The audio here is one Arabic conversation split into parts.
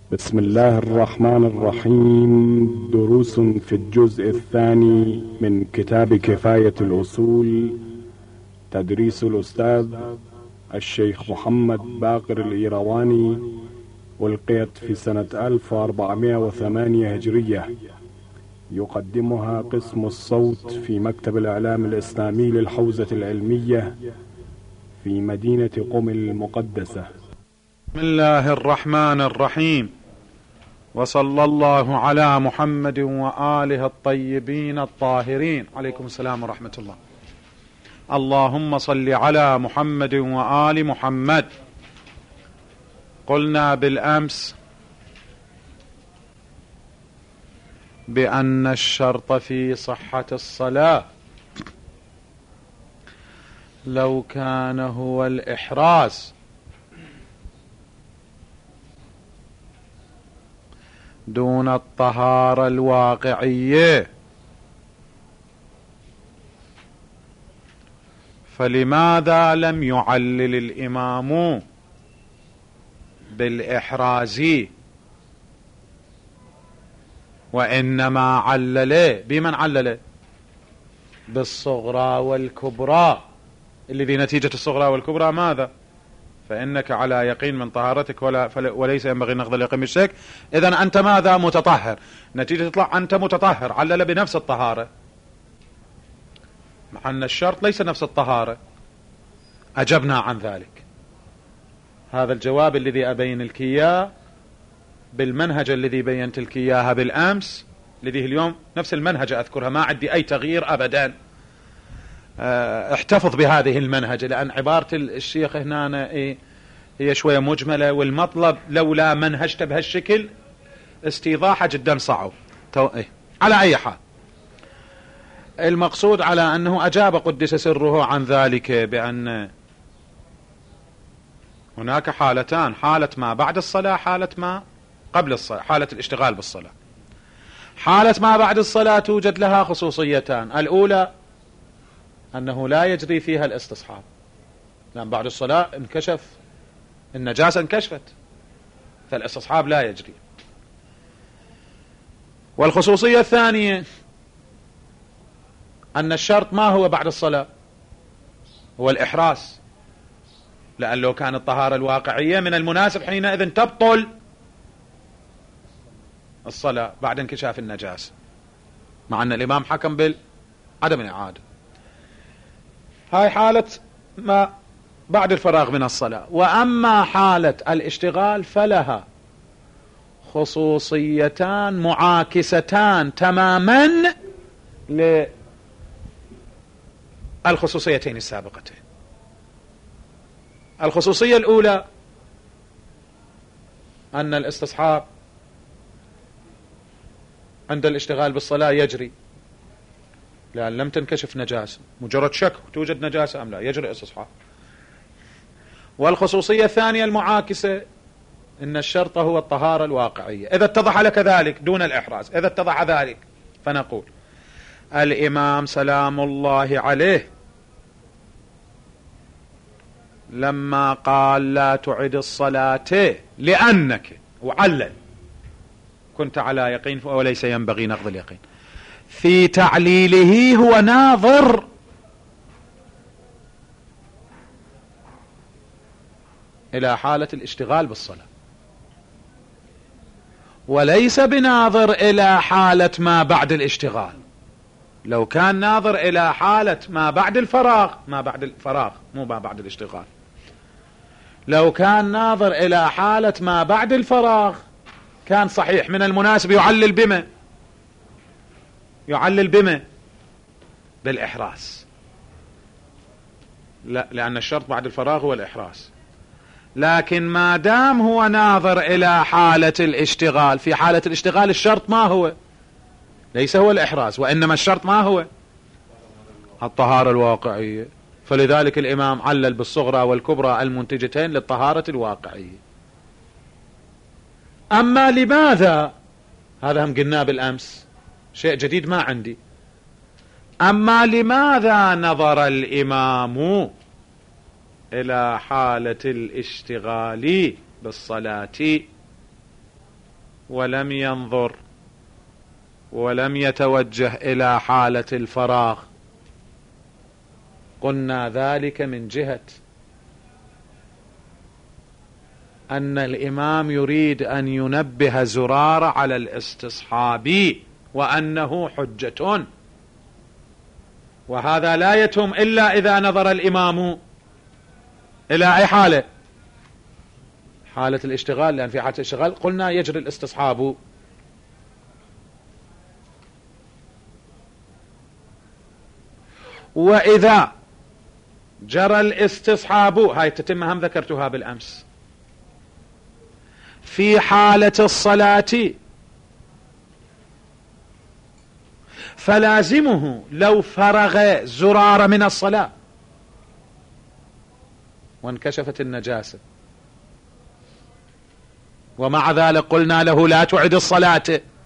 بسم الله الرحمن الرحيم. دروس في الجزء الثاني من كتاب كفاية الأصول، تدريس الأستاذ الشيخ محمد باقر الإيرواني، ألقيت في سنة 1408 هجرية. يقدمها قسم الصوت في مكتب الإعلام الإسلامي للحوزة العلمية في مدينة قم المقدسة. بسم الله الرحمن الرحيم، وصلى الله على محمد وآله الطيبين الطاهرين. عليكم السلام ورحمة الله. اللهم صل على محمد وآل محمد. قلنا بالأمس بأن الشرط في صحة الصلاة لو كان هو الإحراز دون الطهارة الواقعية، فلماذا لم يعلل الإمام بالإحراز وإنما علل بمن علل؟ بالصغرى والكبرى، الذي نتيجة الصغرى والكبرى ماذا؟ فإنك على يقين من طهارتك وليس ينبغي نقض اليقين بالشك. إذن أنت ماذا؟ متطهر. نتيجة تطلع أنت متطهر، علل بنفس الطهارة، مع أن الشرط ليس نفس الطهارة. أجبنا عن ذلك. هذا الجواب الذي أبين لك إياه بالمنهج الذي بينت لك إياها بالأمس، الذي اليوم نفس المنهج أذكرها، ما عندي أي تغيير أبدا. احتفظ بهذه المنهج، لأن عبارة الشيخ هنا هي شوية مجملة، والمطلب لولا منهجت بهالشكل استيضاحه جدا صعب. على أي حال، المقصود على أنه أجاب قدس سره عن ذلك بأن هناك حالتان: حالة ما بعد الصلاة، حالة ما قبل الصلاة، حالة الاشتغال بالصلاة. حالة ما بعد الصلاة توجد لها خصوصيتان: الأولى أنه لا يجري فيها الاستصحاب، لأن بعد الصلاة انكشف النجاسة، انكشفت، فالاستصحاب لا يجري. والخصوصية الثانية أن الشرط ما هو بعد الصلاة؟ هو الإحراز، لأن لو كانت الطهارة الواقعية من المناسب حينئذ تبطل الصلاة بعد انكشاف النجاسة، مع أن الإمام حكم بعدم الإعادة. هاي حالة ما بعد الفراغ من الصلاة. وأما حالة الاشتغال فلها خصوصيتان معاكستان تماما للخصوصيتين السابقتين. الخصوصية الأولى أن الاستصحاب عند الاشتغال بالصلاة يجري، لأن لم تنكشف نجاسة، مجرد شك توجد نجاسة أم لا، يجري استصحاب. والخصوصية الثانية المعاكسة إن الشرط هو الطهارة الواقعية. إذا اتضح لك ذلك دون الإحراز، إذا اتضح ذلك، فنقول الإمام سلام الله عليه لما قال لا تعد الصلاة لأنك، وعلل، كنت على يقين وليس ينبغي نقض اليقين، في تعليله هو ناظر إلى حالة الاشتغال بالصلاة، وليس بناظر إلى حالة ما بعد الاشتغال. لو كان ناظر إلى حالة ما بعد الفراغ، ما بعد الفراغ مو ما بعد الاشتغال، لو كان ناظر إلى حالة ما بعد الفراغ كان صحيح، من المناسب يعلل بما؟ يعلل بما؟ بالإحراز، لا، لأن الشرط بعد الفراغ هو الإحراز. لكن ما دام هو ناظر إلى حالة الاشتغال، في حالة الاشتغال الشرط ما هو؟ ليس هو الإحراز، وإنما الشرط ما هو؟ الطهارة الواقعية. فلذلك الإمام علل بالصغرى والكبرى المنتجتين للطهارة الواقعية. أما لماذا؟ هذا هم قلنا بالأمس، شيء جديد ما عندي. أما لماذا نظر الإمام إلى حالة الاشتغال بالصلاة ولم ينظر ولم يتوجه إلى حالة الفراغ، قلنا ذلك من جهة أن الإمام يريد أن ينبه زرارة على الاستصحاب وأنه حجة، وهذا لا يتم إلا إذا نظر الإمام إلى أي حالة؟ حالة الاشتغال، لأن في حالة الاشتغال قلنا يجري الاستصحاب. وإذا جرى الاستصحاب، هاي التتمة هم ذكرتها بالأمس، في حالة الصلاة فلازمه لو فرغ زرارة من الصلاة وانكشفت النجاسة ومع ذلك قلنا له لا تعد الصلاة،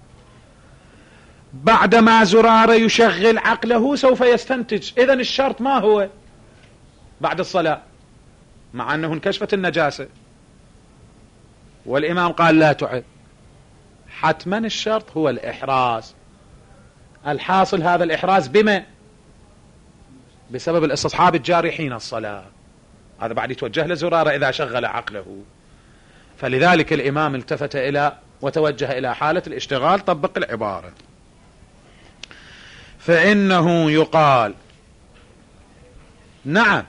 بعدما زرارة يشغل عقله سوف يستنتج إذن الشرط ما هو بعد الصلاة، مع أنه انكشفت النجاسة والإمام قال لا تعد، حتما الشرط هو الإحراز. الحاصل هذا الإحراز بما؟ بسبب الاستصحاب الجاري حين الصلاة، هذا بعد يتوجه لزرارة إذا شغل عقله. فلذلك الإمام التفت إلى وتوجه إلى حالة الاشتغال، طبق العبارة. فإنه يقال نعم،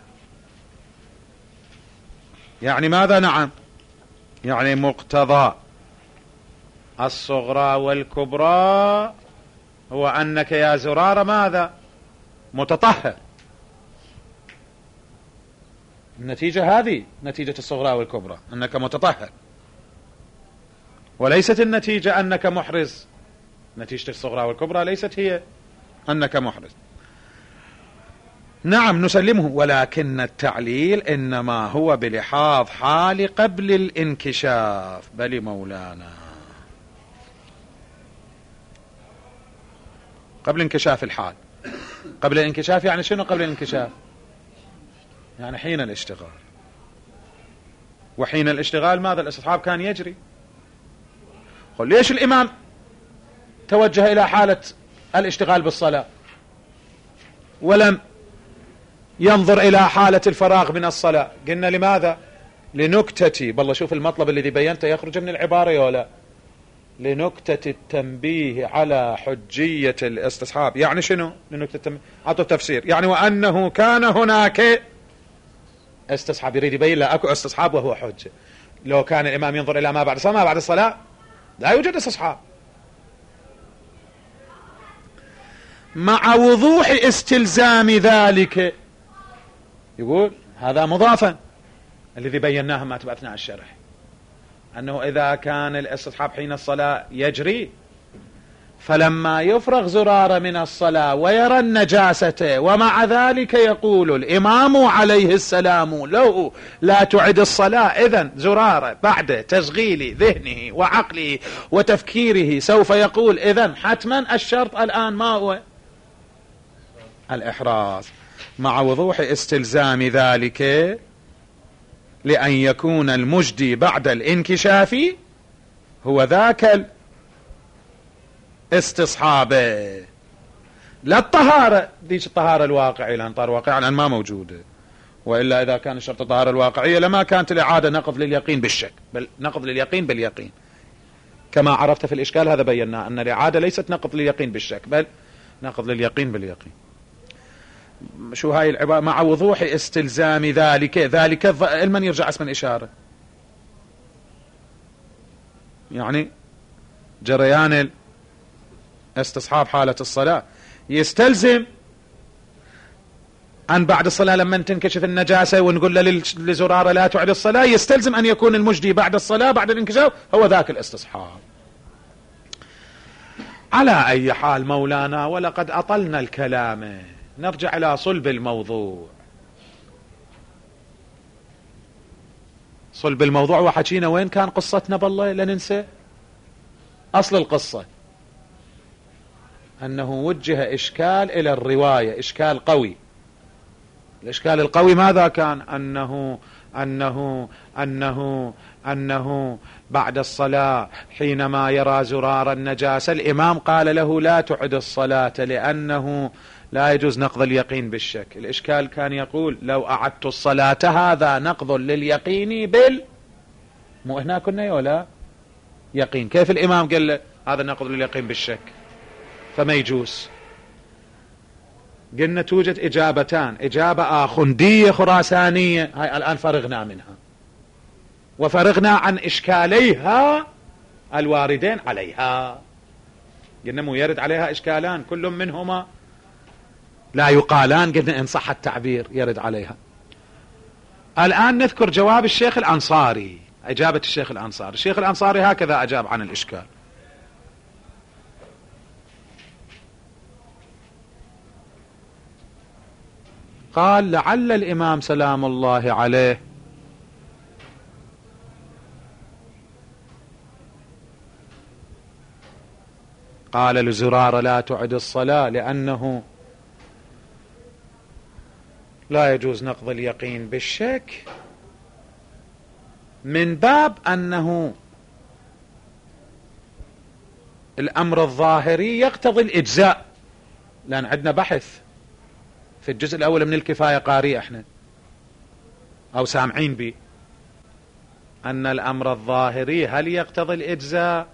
يعني ماذا نعم؟ يعني مقتضى الصغرى والكبرى هو أنك يا زرارة ماذا؟ متطهر. النتيجة هذه نتيجة الصغرى والكبرى، أنك متطهر، وليست النتيجة أنك محرز. نتيجة الصغرى والكبرى ليست هي أنك محرز. نعم نسلمه، ولكن التعليل إنما هو بلحاظ حال قبل الانكشاف. بل مولانا قبل انكشاف الحال. قبل الانكشاف يعني شنو قبل الانكشاف؟ يعني حين الاشتغال. وحين الاشتغال ماذا؟ الاستصحاب كان يجري. قل ليش الإمام توجه إلى حالة الاشتغال بالصلاة ولم ينظر إلى حالة الفراغ من الصلاة؟ قلنا لماذا؟ لنكتة، بالله شوف المطلب الذي بينته يخرج من العبارة يا ولا، لنكتة التنبيه على حجية الاستصحاب. يعني شنو لنكتة التنبيه؟ عطوا تفسير. يعني وأنه كان هناك استصحاب، يريد يبين له اكو استصحاب وهو حجة. لو كان الإمام ينظر إلى ما بعد الصلاة، ما بعد الصلاة لا يوجد استصحاب، مع وضوح استلزام ذلك. يقول هذا مضافا الذي بيناه ما تبع أثناء الشرح، أنه إذا كان الاستصحاب حين الصلاة يجري، فلما يفرغ زرارة من الصلاة ويرى النجاسة ومع ذلك يقول الإمام عليه السلام له لا تعد الصلاة، إذن زرارة بعد تشغيل ذهنه وعقله وتفكيره سوف يقول إذن حتما الشرط الآن ما هو؟ الإحراز، مع وضوح استلزام ذلك لأن يكون المجدي بعد الانكشاف هو ذاك الاستصحابه، لا الطهارة. ديش الطهارة الواقعية، لأن الطهارة الواقعية الآن ما موجودة، وإلا إذا كان شرط الطهارة الواقعية لما كانت الإعادة نقض لليقين بالشك، بل نقض لليقين باليقين. كما عرفت في الإشكال هذا بينا أن الإعادة ليست نقض لليقين بالشك، بل نقض لليقين باليقين. شو هاي العبارة؟ مع وضوح استلزام ذلك المن يرجع اسم الإشارة، يعني جريان استصحاب حالة الصلاة يستلزم أن بعد الصلاة لما تنكشف النجاسة ونقول له لزرارة لا تعد الصلاة، يستلزم أن يكون المجدي بعد الصلاة بعد الانكشاف هو ذاك الاستصحاب. على أي حال مولانا، ولقد أطلنا الكلام، نرجع إلى صلب الموضوع. صلب الموضوع وحكينا وين كان قصتنا، بالله لا ننسى أصل القصة، أنه وجه إشكال إلى الرواية، إشكال قوي. الإشكال القوي ماذا كان؟ أنه أنه بعد الصلاة حينما يرى زرار النجاسة الإمام قال له لا تعد الصلاة لأنه لا يجوز نقض اليقين بالشك. الإشكال كان يقول لو أعدت الصلاة هذا نقض لليقين مو هنا كنا ولا يقين، كيف الإمام قال له هذا نقض لليقين بالشك؟ فما يجوز. قلنا توجد إجابتان، إجابة آخندية خراسانية، هاي الآن فرغنا منها وفرغنا عن إشكاليها الواردين عليها. قلنا مو يرد عليها إشكالان كل منهما لا يقالان، قلنا إن صح التعبير يرد عليها. الآن نذكر جواب الشيخ الأنصاري، إجابة الشيخ الأنصاري. الشيخ الأنصاري هكذا أجاب عن الإشكال: قال لعل الإمام سلام الله عليه قال لزرار لا تعد الصلاة لأنه لا يجوز نقض اليقين بالشك من باب أنه الأمر الظاهري يقتضي الإجزاء، لأن عندنا بحث في الجزء الأول من الكفاية قارئ احنا أو سامعين به أن الأمر الظاهري هل يقتضي الإجزاء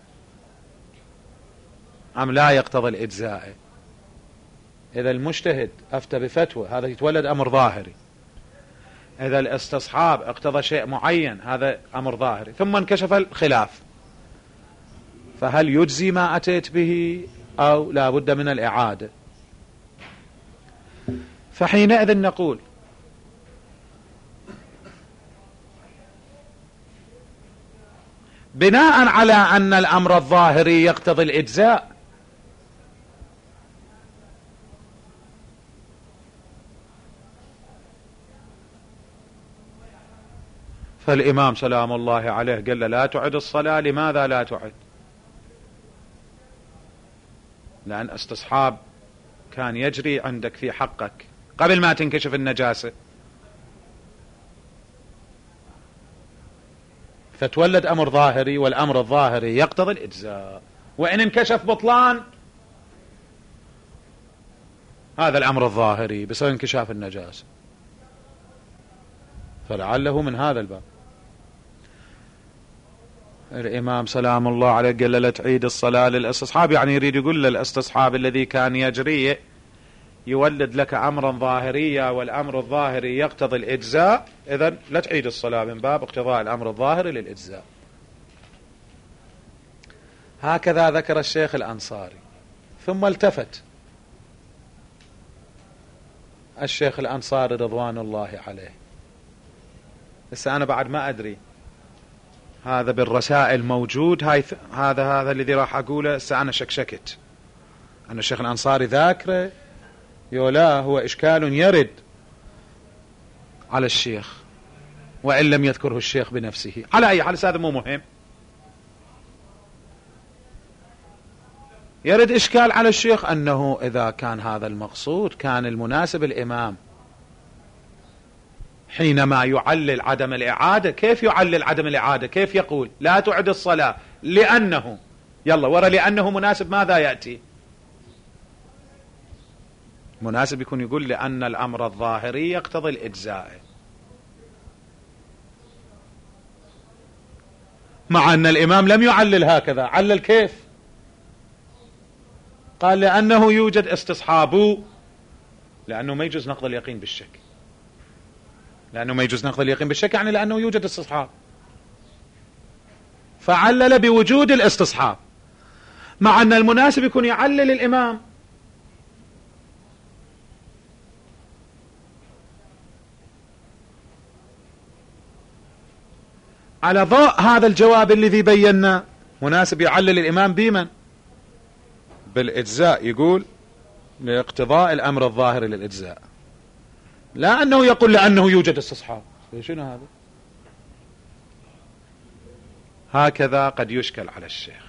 أم لا يقتضي الإجزاء. إذا المجتهد أفتى بفتوى هذا يتولد أمر ظاهري، إذا الاستصحاب اقتضى شيء معين هذا أمر ظاهري، ثم انكشف الخلاف، فهل يجزي ما أتيت به أو لا بد من الإعادة؟ فحينئذ نقول بناء على أن الأمر الظاهري يقتضي الإجزاء فالإمام سلام الله عليه قال له لا تعد الصلاة. لماذا لا تعد؟ لأن استصحاب كان يجري عندك في حقك قبل ما تنكشف النجاسة، فتولد أمر ظاهري، والأمر الظاهري يقتضي الإجزاء، وإن انكشف بطلان هذا الأمر الظاهري بسبب انكشاف النجاسة، فلعله من هذا الباب. الإمام سلام الله عليه قال لا تعيد الصلاة للاستصحاب، يعني يريد يقول للاستصحاب الذي كان يجري يولد لك أمرا ظاهريا والأمر الظاهري يقتضي الإجزاء، إذن لا تعيد الصلاة من باب اقتضاء الأمر الظاهري للإجزاء. هكذا ذكر الشيخ الأنصاري. ثم التفت الشيخ الأنصاري رضوان الله عليه، لسه أنا بعد ما أدري هذا بالرسائل موجود، هذا الذي راح أقوله لسه أنا شكشكت أن الشيخ الأنصاري ذاكره يولا هو إشكال يرد على الشيخ وإن لم يذكره الشيخ بنفسه. على أي حال هذا مو مهم، يرد إشكال على الشيخ أنه إذا كان هذا المقصود كان المناسب الإمام حينما يعلل عدم الإعادة. كيف يعلل عدم الإعادة؟ كيف يقول لا تعد الصلاة لأنه يلا ورا لأنه مناسب ماذا يأتي؟ مناسب يكون يقول لأن الأمر الظاهري يقتضي الإجزاء، مع أن الإمام لم يعلل هكذا. علل كيف؟ قال لأنه يوجد استصحاب، لأنه ما يجوز نقض اليقين بالشك، لأنه ما يجوز نقض اليقين بالشك يعني لأنه يوجد استصحاب، فعلل بوجود الاستصحاب، مع أن المناسب يكون يعلل الإمام. على ضوء هذا الجواب الذي بينا مناسب يعلل الإمام بمن؟ بالإجزاء، يقول لاقتضاء الأمر الظاهر للإجزاء، لا أنه يقول لأنه يوجد استصحاب. شنو هذا؟ هكذا قد يشكل على الشيخ،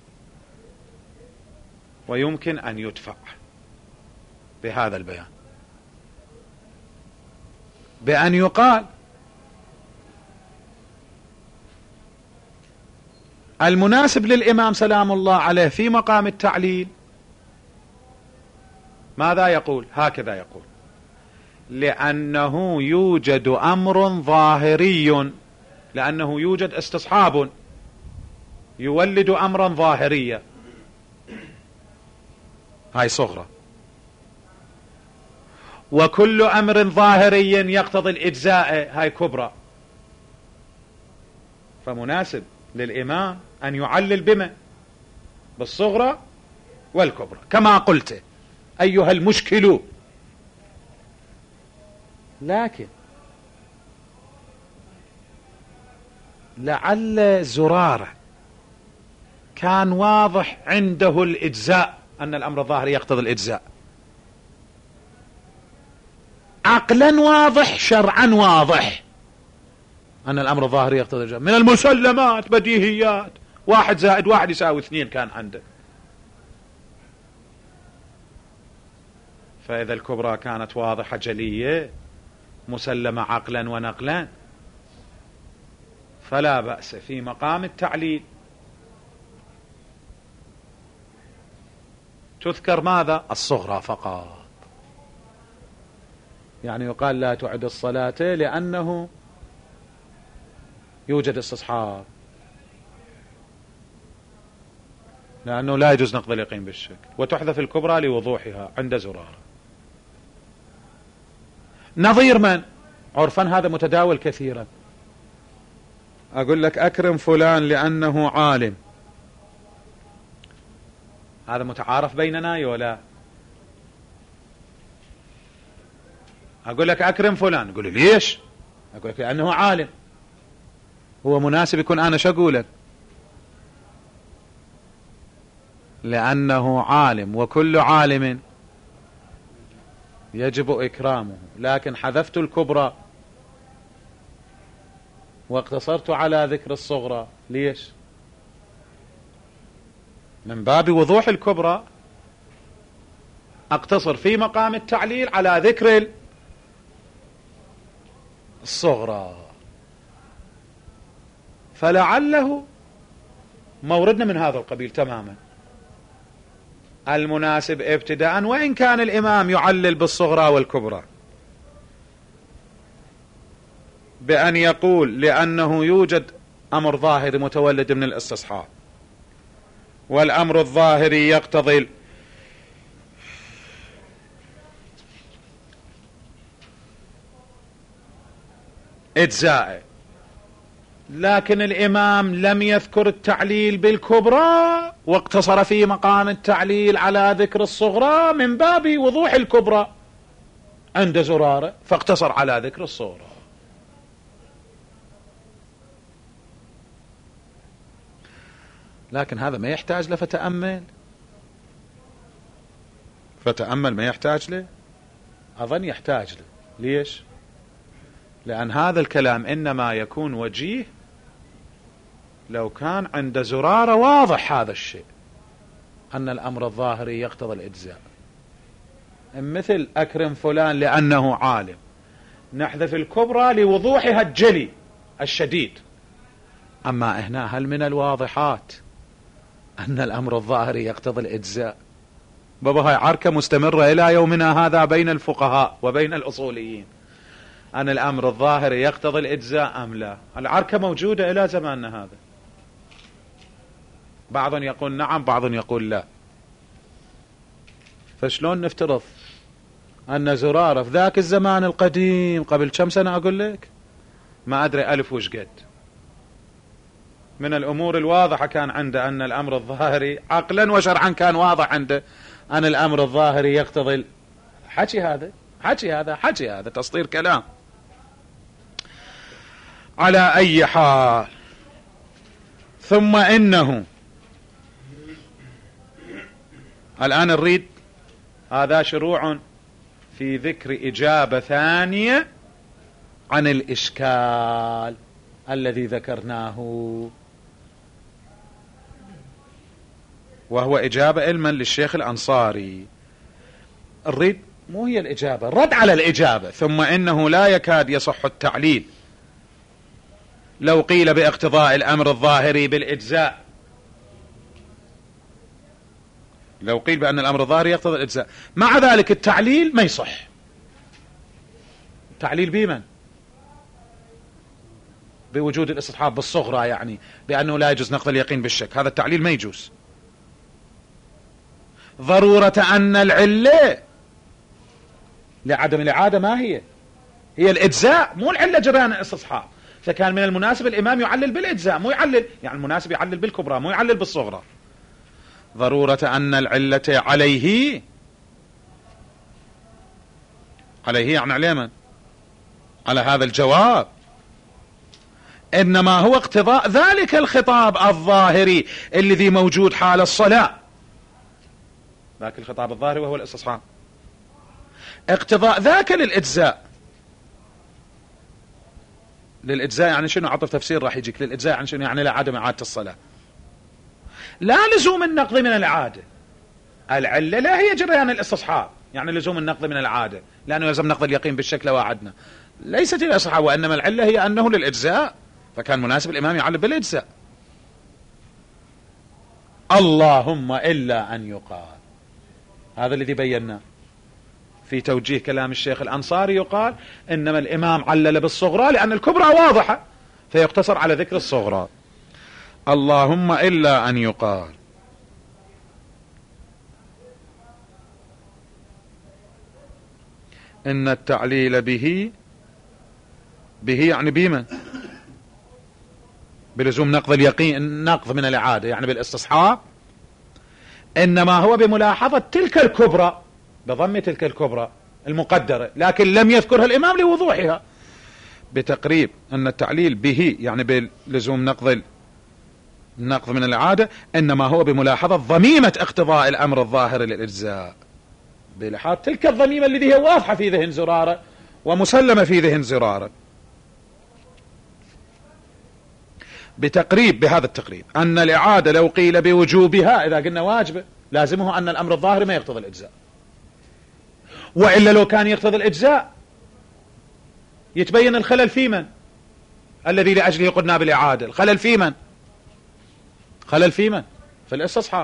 ويمكن أن يدفع بهذا البيان بأن يقال المناسب للإمام سلام الله عليه في مقام التعليل ماذا يقول؟ هكذا يقول: لأنه يوجد أمر ظاهري، لأنه يوجد استصحاب يولد أمرا ظاهريا، هاي صغرى، وكل أمر ظاهري يقتضي الإجزاء، هاي كبرى. فمناسب للإمام أن يعلل بما؟ بالصغرى والكبرى، كما قلت أيها المشكل. لكن لعل زرارة كان واضح عنده الإجزاء، أن الأمر الظاهري يقتضي الإجزاء، عقلا واضح، شرعا واضح، أن الأمر الظاهري يقتضي الإجزاء، من المسلمات بديهيات، 1 زائد 1 يساوي 2 كان عنده. فإذا الكبرى كانت واضحة جلية مسلمة عقلا ونقلا، فلا بأس في مقام التعليل تذكر ماذا؟ الصغرى فقط. يعني يقال لا تعد الصلاة لأنه يوجد استصحاب، لأنه لا يجوز نقض اليقين بالشك، وتحذف الكبرى لوضوحها عند زرارة. نظير من؟ عرفا هذا متداول كثيرا، أقول لك أكرم فلان لأنه عالم، هذا متعارف بيننا ولا؟ أقول لك أكرم فلان، أقول لي ليش؟ أقول لك لأنه عالم. هو مناسب يكون أنا شو أقول؟ لأنه عالم، وكل عالم يجب إكرامه، لكن حذفت الكبرى واقتصرت على ذكر الصغرى. ليش؟ من باب وضوح الكبرى أقتصر في مقام التعليل على ذكر الصغرى، فلعله موردنا من هذا القبيل تماما. المناسب ابتداء، وإن كان الإمام يعلل بالصغرى والكبرى، بأن يقول لأنه يوجد أمر ظاهري متولد من الاستصحاب، والأمر الظاهري يقتضي إجزاء، لكن الإمام لم يذكر التعليل بالكبرى واقتصر في مقام التعليل على ذكر الصغرى من باب وضوح الكبرى عند زرارة، فاقتصر على ذكر الصغرى. لكن هذا ما يحتاج له فتأمل ما يحتاج له، أظن يحتاج له. ليش؟ لأن هذا الكلام إنما يكون وجيه لو كان عند زرارة واضح هذا الشيء، أن الأمر الظاهري يقتضي الإجزاء، مثل أكرم فلان لأنه عالم، نحذف الكبرى لوضوحها الجلي الشديد. أما هنا هل من الواضحات أن الأمر الظاهري يقتضي الإجزاء؟ بابا هاي عركة مستمرة إلى يومنا هذا بين الفقهاء وبين الأصوليين، أن الأمر الظاهري يقتضي الإجزاء أم لا. العركة موجودة إلى زماننا هذا، بعض يقول نعم، بعض يقول لا. فشلون نفترض أن زرارة في ذاك الزمان القديم قبل كم سنة أقول لك ما أدري 1000 وش قد، من الأمور الواضحة كان عنده أن الأمر الظاهري عقلا وشرعا كان واضح عنده أن الأمر الظاهري يقتضي حكي هذا تسطير كلام. على أي حال، ثم إنه الآن نريد، هذا شروع في ذكر إجابة ثانية عن الإشكال الذي ذكرناه، وهو إجابة علما للشيخ الأنصاري. الرد مو هي الإجابة، الرد على الإجابة. ثم إنه لا يكاد يصح التعليل لو قيل باقتضاء الأمر الظاهري بالإجزاء لو قيل بأن الأمر الظاهري يقتضي الإجزاء. مع ذلك التعليل ما يصح. التعليل بمن؟ بوجود الاستصحاب بالصغرى، يعني بأنه لا يجوز نقض اليقين بالشك، هذا التعليل ما يجوز. ضرورة أن العلة لعدم الإعادة ما هي؟ هي الإجزاء، مو العلة جريان الاستصحاب. فكان من المناسب الإمام يعلل بالإجزاء، مو يعلل، يعني المناسب يعلل بالكبرى مو يعلل بالصغرى. ضرورة أن العلة عليه يعني على من؟ على هذا الجواب. إنما هو اقتضاء ذلك الخطاب الظاهري الذي موجود حال الصلاة، ذاك الخطاب الظاهري وهو الاستصحاب، اقتضاء ذاك للإجزاء. للإجزاء يعني شنو؟ عطف تفسير راح يجيك. للإجزاء يعني شنو؟ يعني لا عدم إعادة الصلاة، لا لزوم النقض من الإعادة. العلة لا هي جريان الاستصحاب، يعني لزوم النقض من العادة، لأنه يلزم نقض اليقين بالشك لو وعدنا، ليست الاستصحاب، وإنما العلة هي أنه للإجزاء، فكان مناسب الإمام يعلل بالإجزاء. اللهم إلا أن يقال، هذا الذي بيناه في توجيه كلام الشيخ الأنصاري، يقال إنما الإمام علل بالصغرى لأن الكبرى واضحة فيقتصر على ذكر الصغرى. اللهم إلا أن يقال إن التعليل به يعني بمن؟ بلزوم نقض اليقين، النقض من الإعادة يعني بالاستصحاب، إنما هو بملاحظة تلك الكبرى، بضم تلك الكبرى المقدرة، لكن لم يذكرها الإمام لوضوحها. بتقريب أن التعليل به يعني بلزوم النقض من الإعادة، إنما هو بملاحظة ضميمة اقتضاء الأمر الظاهر للإجزاء، بلحاظ تلك الضميمة التي هي واضحة في ذهن زرارة ومسلمة في ذهن زرارة. بتقريب، بهذا التقريب، أن الإعادة لو قيل بوجوبها، إذا قلنا واجبة لازمه أن الأمر الظاهر ما يقتضي الإجزاء، وإلا لو كان يقتضي الإجزاء يتبين الخلل في من؟ الذي لأجله قلنا بالإعادة. الخلل في من؟ خلل في من؟ في الاستصحاب.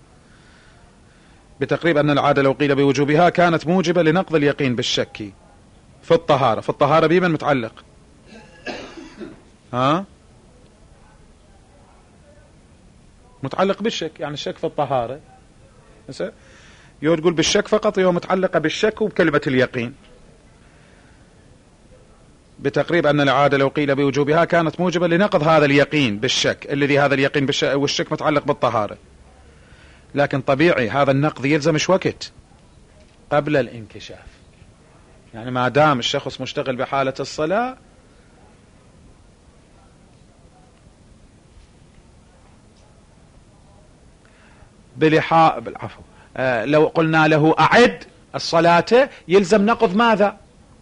بتقريب أن العادة لو قيل بوجوبها كانت موجبة لنقض اليقين بالشك في الطهارة. في الطهارة بمن متعلق؟ متعلق بالشك، يعني الشك في الطهارة يقول بالشك فقط، هو متعلقة بالشك وبكلمة اليقين. بتقريب أن العادة لو قيل بوجوبها كانت موجبة لنقض هذا اليقين بالشك، الذي هذا اليقين بالشك والشك متعلق بالطهارة، لكن طبيعي هذا النقض يلزم ايش وقت؟ قبل الانكشاف. يعني ما دام الشخص مشتغل بحالة الصلاة بالعفو، لو قلنا له أعد الصلاة يلزم نقض ماذا؟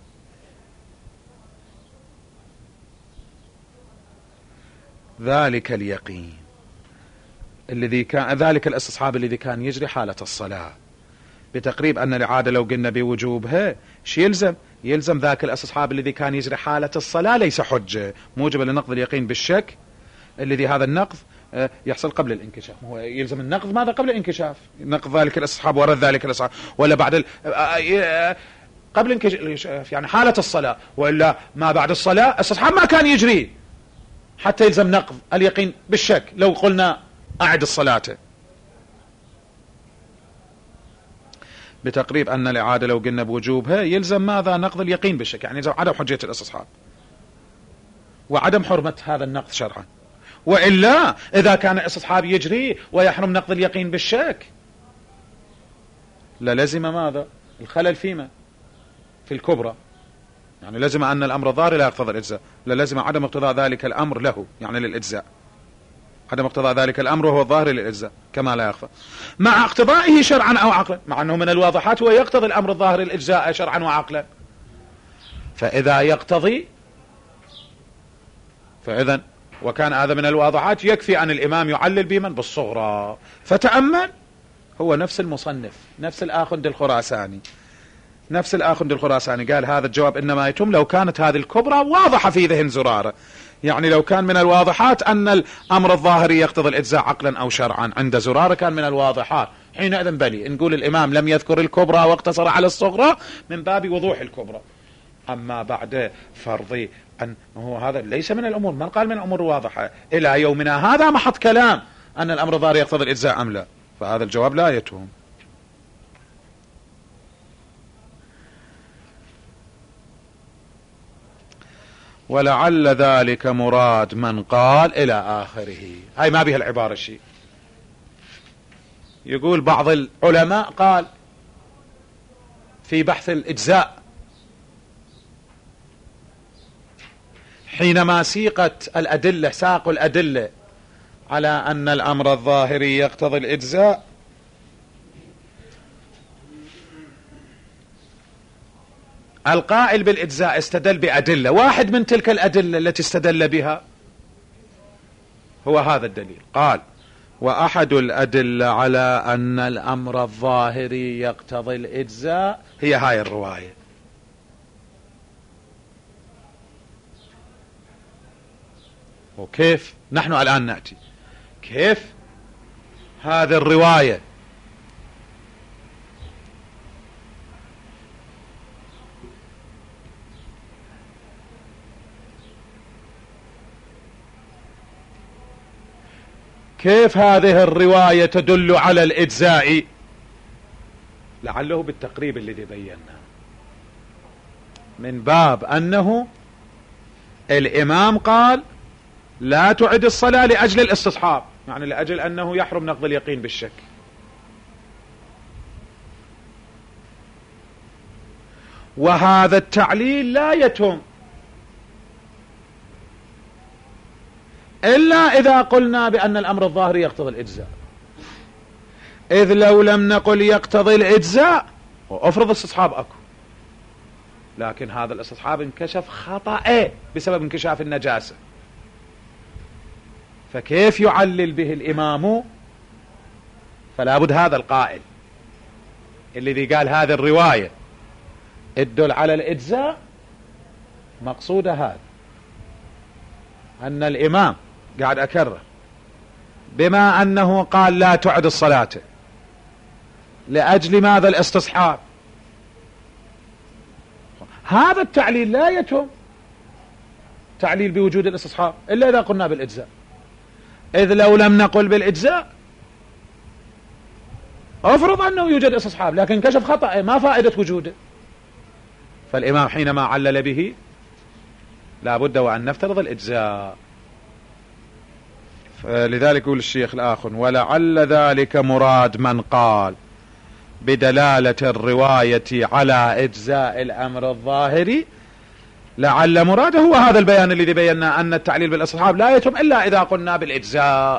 ذلك اليقين الذي كان، ذلك الاستصحاب الذي كان يجري حالة الصلاة. بتقريب أن الإعادة لو قلنا بوجوبها ايش يلزم؟ يلزم ذاك الاستصحاب الذي كان يجري حالة الصلاة ليس حجة موجبة لنقض اليقين بالشك، الذي هذا النقض يحصل قبل الانكشاف. هو يلزم النقض ماذا؟ قبل الانكشاف، نقض ذلك الاستصحاب ورد ذلك الاستصحاب، ولا بعد قبل الانكشاف يعني حالة الصلاة، وإلا ما بعد الصلاة الاستصحاب ما كان يجري حتى يلزم نقض اليقين بالشك لو قلنا أعد الصلاة. بتقريب أن الإعادة لو قلنا بوجوبها يلزم ماذا؟ نقض اليقين بالشك، يعني يلزم عدم حجية الاستصحاب وعدم حرمة هذا النقض شرعا، وإلا إذا كان الاستصحاب يجري ويحرم نقض اليقين بالشك للزم ماذا؟ الخلل فيما؟ في الكبرى، يعني لزم أن الأمر الظاهر لا يقتضي الإجزاء، للزم عدم اقتضاء ذلك الأمر له يعني للإجزاء، عدم اقتضاء ذلك الأمر وهو الظاهر للإجزاء كما لا يخفى، مع اقتضائه شرعا أو عقلا، مع أنه من الواضحات هو يقتضي الأمر الظاهر للإجزاء شرعا وعقلا. فإذا يقتضي فإذا وكان هذا من الواضحات يكفي أن الإمام يعلل بمن؟ بالصغرى. فتأمل، هو نفس المصنف، نفس الآخند الخراساني، نفس الآخند الخراساني قال هذا الجواب إنما يتم لو كانت هذه الكبرى واضحة في ذهن زرارة، يعني لو كان من الواضحات أن الأمر الظاهري يقتضي الإجزاء عقلا أو شرعا، عند زرارة كان من الواضحات حينئذ بلي نقول الإمام لم يذكر الكبرى واقتصر على الصغرى من باب وضوح الكبرى. أما بعد فرضي أن هو هذا ليس من الأمور، من قال من الأمور واضحة إلى يومنا هذا محط كلام أن الأمر الظاهر يقتضي الإجزاء أم لا، فهذا الجواب لا يتهم. ولعل ذلك مراد من قال إلى آخره. هاي ما بها العبارة شيء. يقول بعض العلماء قال في بحث الإجزاء حينما ساقوا الأدلة على أن الأمر الظاهري يقتضي الإجزاء، القائل بالإجزاء استدل بأدلة، واحد من تلك الأدلة التي استدل بها هو هذا الدليل. قال وأحد الأدلة على أن الأمر الظاهري يقتضي الإجزاء هي هاي الرواية. وكيف نحن الآن نأتي كيف هذه الرواية كيف هذه الرواية تدل على الإجزاء؟ لعله بالتقريب الذي بيناه من باب أنه الإمام قال لا تعد الصلاة لأجل الاستصحاب، يعني لأجل أنه يحرم نقض اليقين بالشك. وهذا التعليل لا يتم إلا إذا قلنا بأن الأمر الظاهري يقتضي الإجزاء، إذ لو لم نقل يقتضي الإجزاء وأفرض استصحاب أكو، لكن هذا الاستصحاب انكشف خطأ بسبب انكشاف النجاسة، فكيف يعلل به الإمام؟ فلا بد هذا القائل الذي قال هذه الرواية تدل على الإجزاء مقصود هذا أن الإمام قاعد أكرر بما أنه قال لا تعد الصلاة لأجل ماذا؟ الاستصحاب. هذا التعليل لا يتم تعليل بوجود الاستصحاب إلا إذا قلنا بالإجزاء، إذ لو لم نقل بالإجزاء أفرض أنه يوجد استصحاب لكن كشف خطأ، ما فائدة وجوده؟ فالإمام حينما علل به لا بد وأن نفترض الإجزاء. لذلك يقول الشيخ الآخر ولعل ذلك مراد من قال بدلالة الرواية على إجزاء الأمر الظاهري، لعل مراده هو هذا البيان الذي بينا أن التعليل بالاستصحاب لا يتم إلا إذا قلنا بالإجزاء.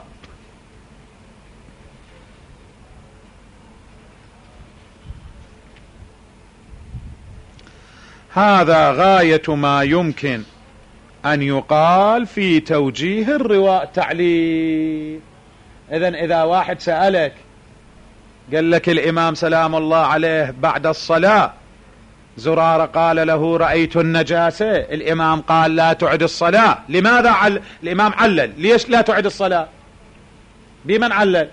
هذا غاية ما يمكن أن يقال في توجيه التعليل. إذن إذا واحد سألك قال لك الإمام سلام الله عليه بعد الصلاة زرارة قال له رأيت النجاسة، الإمام قال لا تعد الصلاة، لماذا الإمام علل؟ ليش لا تعد الصلاة؟ بمن علل؟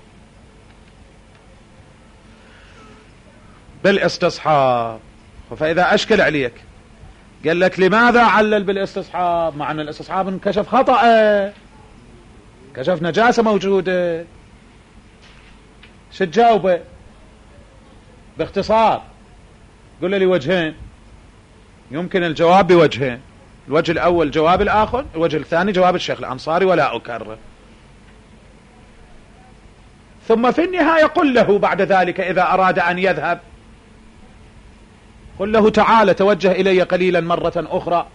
بالاستصحاب. فإذا أشكل عليك قال لك لماذا علل بالاستصحاب مع أن الاستصحاب انكشف خطأ، كشف نجاسة موجودة، شو تجاوبه باختصار؟ قل لي وجهين، يمكن الجواب بوجهين، الوجه الأول جواب الآخر، الوجه الثاني جواب الشيخ الأنصاري ولا أكرر. ثم في النهاية قل له بعد ذلك إذا أراد أن يذهب قل له تعال توجه إلي قليلا مرة أخرى،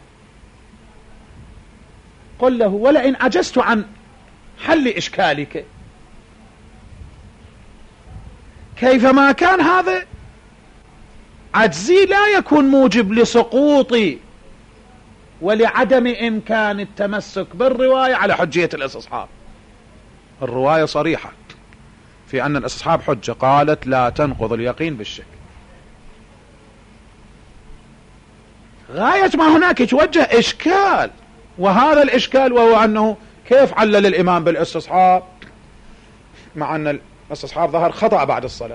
قل له ولئن عجزت عن حل إشكالك كيفما كان هذا عجزي لا يكون موجب لسقوطي ولعدم إمكان التمسك بالرواية على حجية الاستصحاب. الرواية صريحة في أن الاستصحاب حجة، قالت لا تنقض اليقين بالشك. غاية ما هناك يتوجه إشكال، وهذا الإشكال وهو أنه كيف علل الإمام بالاستصحاب مع أن استصحاب ظهر خطأ بعد الصلاة.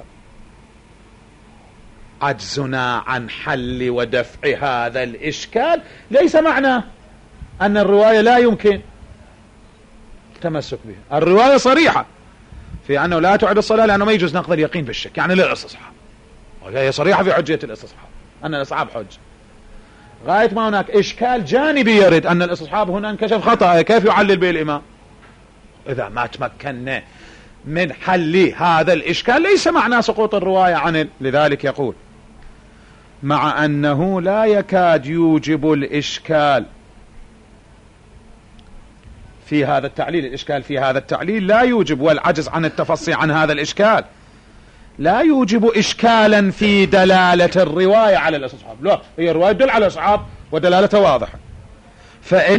عجزنا عن حل ودفع هذا الإشكال ليس معناه أن الرواية لا يمكن التمسك بها. الرواية صريحة في أنه لا تعد الصلاة لأنه ما يجوز نقض اليقين بالشك، يعني للاستصحاب، وهي صريحة في حجية الاستصحاب أن الاستصحاب حج. غاية ما هناك إشكال جانبي يرد أن الاستصحاب هنا انكشف خطأ، كيف يعلل به الإمام؟ إذا ما تمكنا من حل هذا الإشكال ليس معنى سقوط الرواية عن لذلك يقول مع أنه لا يكاد يوجب الإشكال في هذا التعليل، الإشكال في هذا التعليل لا يوجب، والعجز عن التفصي عن هذا الإشكال لا يوجب إشكالا في دلالة الرواية على الاستصحاب. لا، هي الرواية تدل على الاستصحاب ودلالتها واضحة. فإن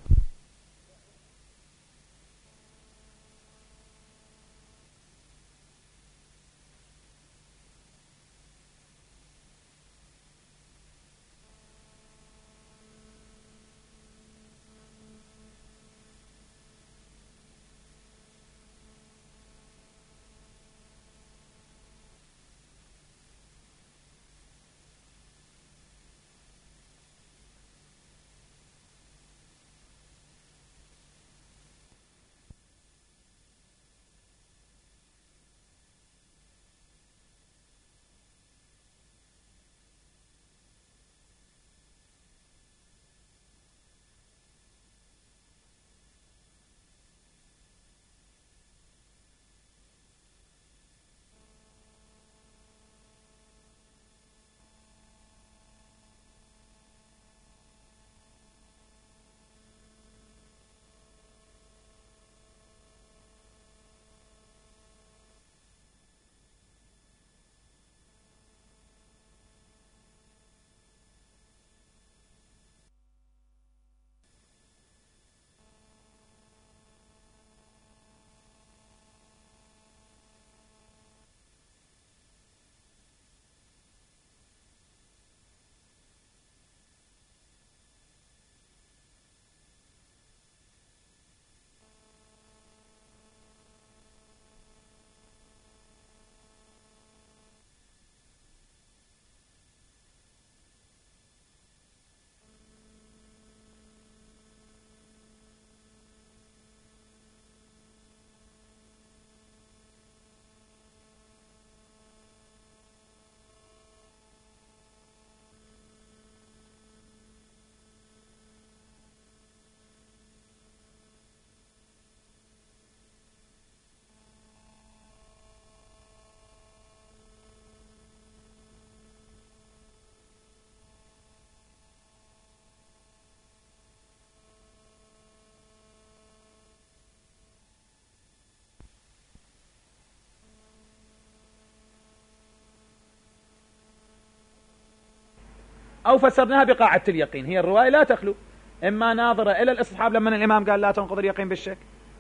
أو فسرناها بقاعدة اليقين. هي الرواية لا تخلو إما ناظرة إلى الاستصحاب لما الإمام قال لا تنقض اليقين بالشك،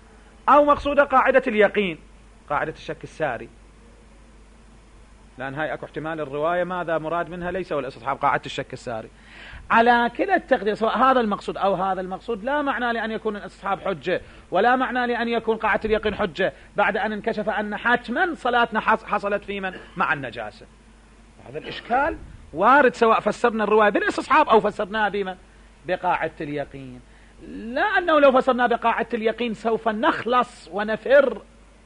أو مقصودة قاعدة اليقين، قاعدة الشك الساري، لأن هاي أكو احتمال الرواية ماذا مراد منها ليس والاستصحاب قاعدة الشك الساري. على كلا التقدير سواء هذا المقصود أو هذا المقصود لا معنى لأن يكون الاستصحاب حجة، ولا معنى لأن يكون قاعدة اليقين حجة بعد أن انكشف أن حتما صلاتنا حصلت في من مع النجاسة. هذا الإشكال وارد سواء فسرنا الرواية بالاستصحاب أو فسرناها بمن بقاعدة اليقين، لا أنه لو فسرنا بقاعدة اليقين سوف نخلص ونفر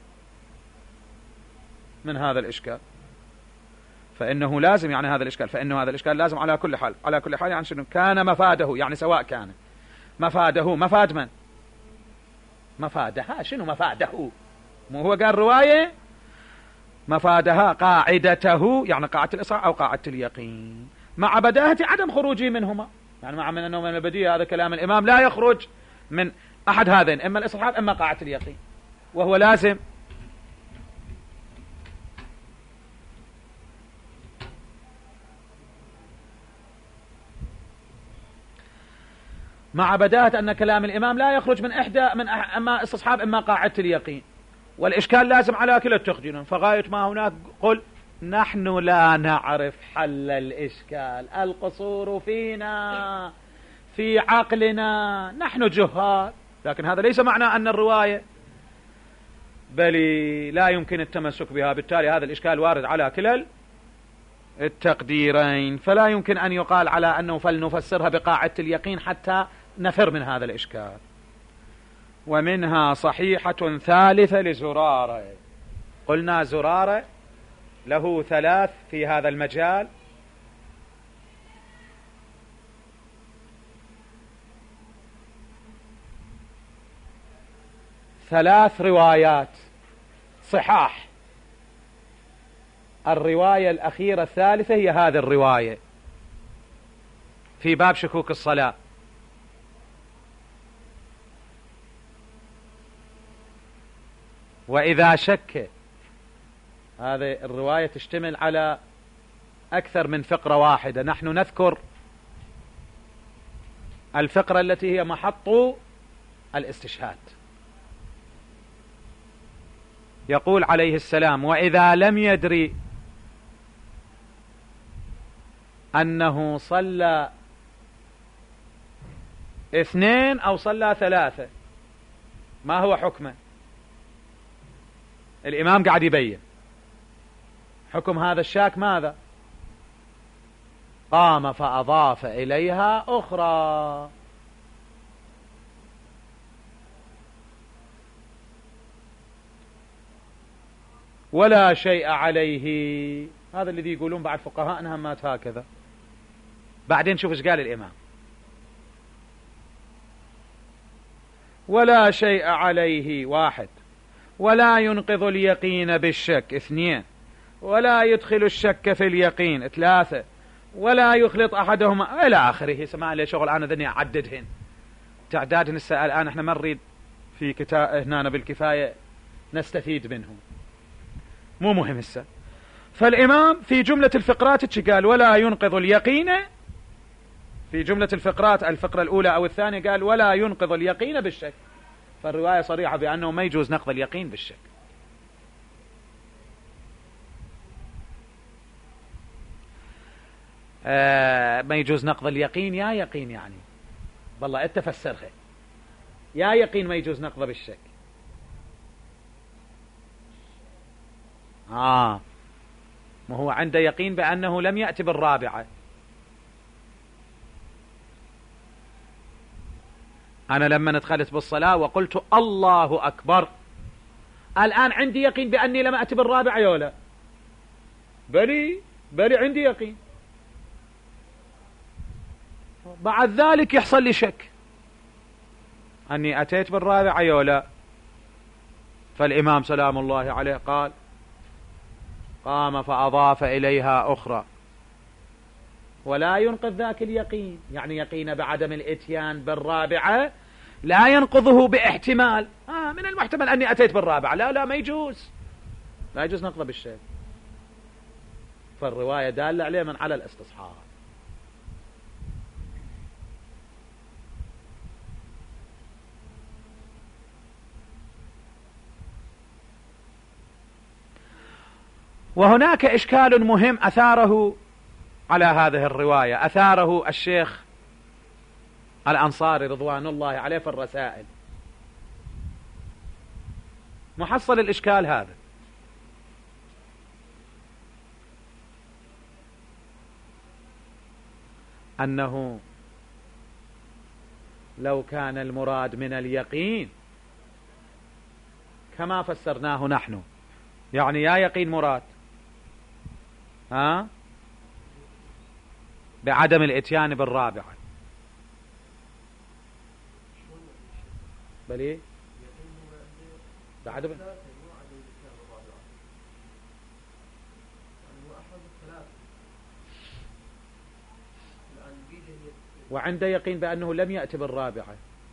من هذا الإشكال، فإنه لازم يعني هذا الإشكال، فإنه هذا الإشكال لازم على كل حال، على كل حال يعني شنو كان مفاده، يعني سواء كان مفاده مفاد من مفادها، شنو مفاده؟ مو هو قال رواية مفادها قاعدته يعني قاعدة الإصرار أو قاعدة اليقين، مع بداهة عدم خروجه منهما، يعني مع من أنه من البديهة هذا كلام الإمام لا يخرج من أحد هذين، إما الإصرار إما قاعدة اليقين، وهو لازم مع بداهة أن كلام الإمام لا يخرج من إما استصحاب إما قاعدة اليقين، والإشكال لازم على كلا التقديرين. فغاية ما هناك قل نحن لا نعرف حل الإشكال، القصور فينا في عقلنا، نحن جهال، لكن هذا ليس معنى أن الرواية بل لا يمكن التمسك بها. بالتالي هذا الإشكال وارد على كلا التقديرين، فلا يمكن أن يقال على أنه فلنفسرها بقاعدة اليقين حتى نفر من هذا الإشكال. ومنها صحيحة ثالثة لزرارة. قلنا زرارة له ثلاث في هذا المجال، ثلاث روايات صحاح. الرواية الأخيرة الثالثة هي هذه الرواية في باب شكوك الصلاة. وإذا شك، هذه الرواية تشتمل على أكثر من فقرة واحدة، نحن نذكر الفقرة التي هي محط الاستشهاد. يقول عليه السلام: وإذا لم يدري أنه صلى 2 أو صلى 3 ما هو حكمه؟ الإمام قاعد يبين حكم هذا الشاك ماذا؟ قام فأضاف إليها أخرى. ولا شيء عليه. هذا الذي يقولون بعد فقهاء مات هكذا. بعدين شوف ايش قال الإمام: ولا شيء عليه 1، ولا ينقض اليقين بالشك 2، ولا يدخل الشك في اليقين 3، ولا يخلط أحدهما إلى آخره. سمع لي شغل أنا ذني أعددهن تعداد هسه. الآن احنا ما نريد في كتاب هنا بالكفاية نستفيد منه، مو مهم هسه. فالإمام في جملة الفقرات قال: ولا ينقض اليقين. في جملة الفقرات الفقرة الأولى أو الثانية قال: ولا ينقض اليقين بالشك. فالرواية صريحة بأنه ما يجوز نقض اليقين بالشك. ما يجوز نقض اليقين. يا يقين يعني والله أنت فسرها. يا يقين ما يجوز نقضه بالشك. ما هو عنده يقين بأنه لم يأتي بالرابعة. أنا لما دخلت بالصلاة وقلت الله أكبر، الآن عندي يقين بأني لم أتي بالرابعة يولا؟ بلي عندي يقين. بعد ذلك يحصل لي شك أني أتيت بالرابعة يولا. فالإمام سلام الله عليه قال: قام فأضاف إليها أخرى. ولا ينقض ذاك اليقين، يعني يقين بعدم الاتيان بالرابعة لا ينقضه باحتمال من المحتمل أني أتيت بالرابعة. لا ما يجوز، لا يجوز نقضه بالشك. فالرواية دالة عليه من على الاستصحاب. وهناك إشكال مهم أثاره على هذه الرواية، أثاره الشيخ الأنصاري رضوان الله عليه في الرسائل. محصل الإشكال هذا: أنه لو كان المراد من اليقين كما فسرناه نحن، يعني يا يقين مراد بعدم الاتيان بالرابعة، بل ايه بعدم وعنده يقين بأنه لم يأتي بالرابعة،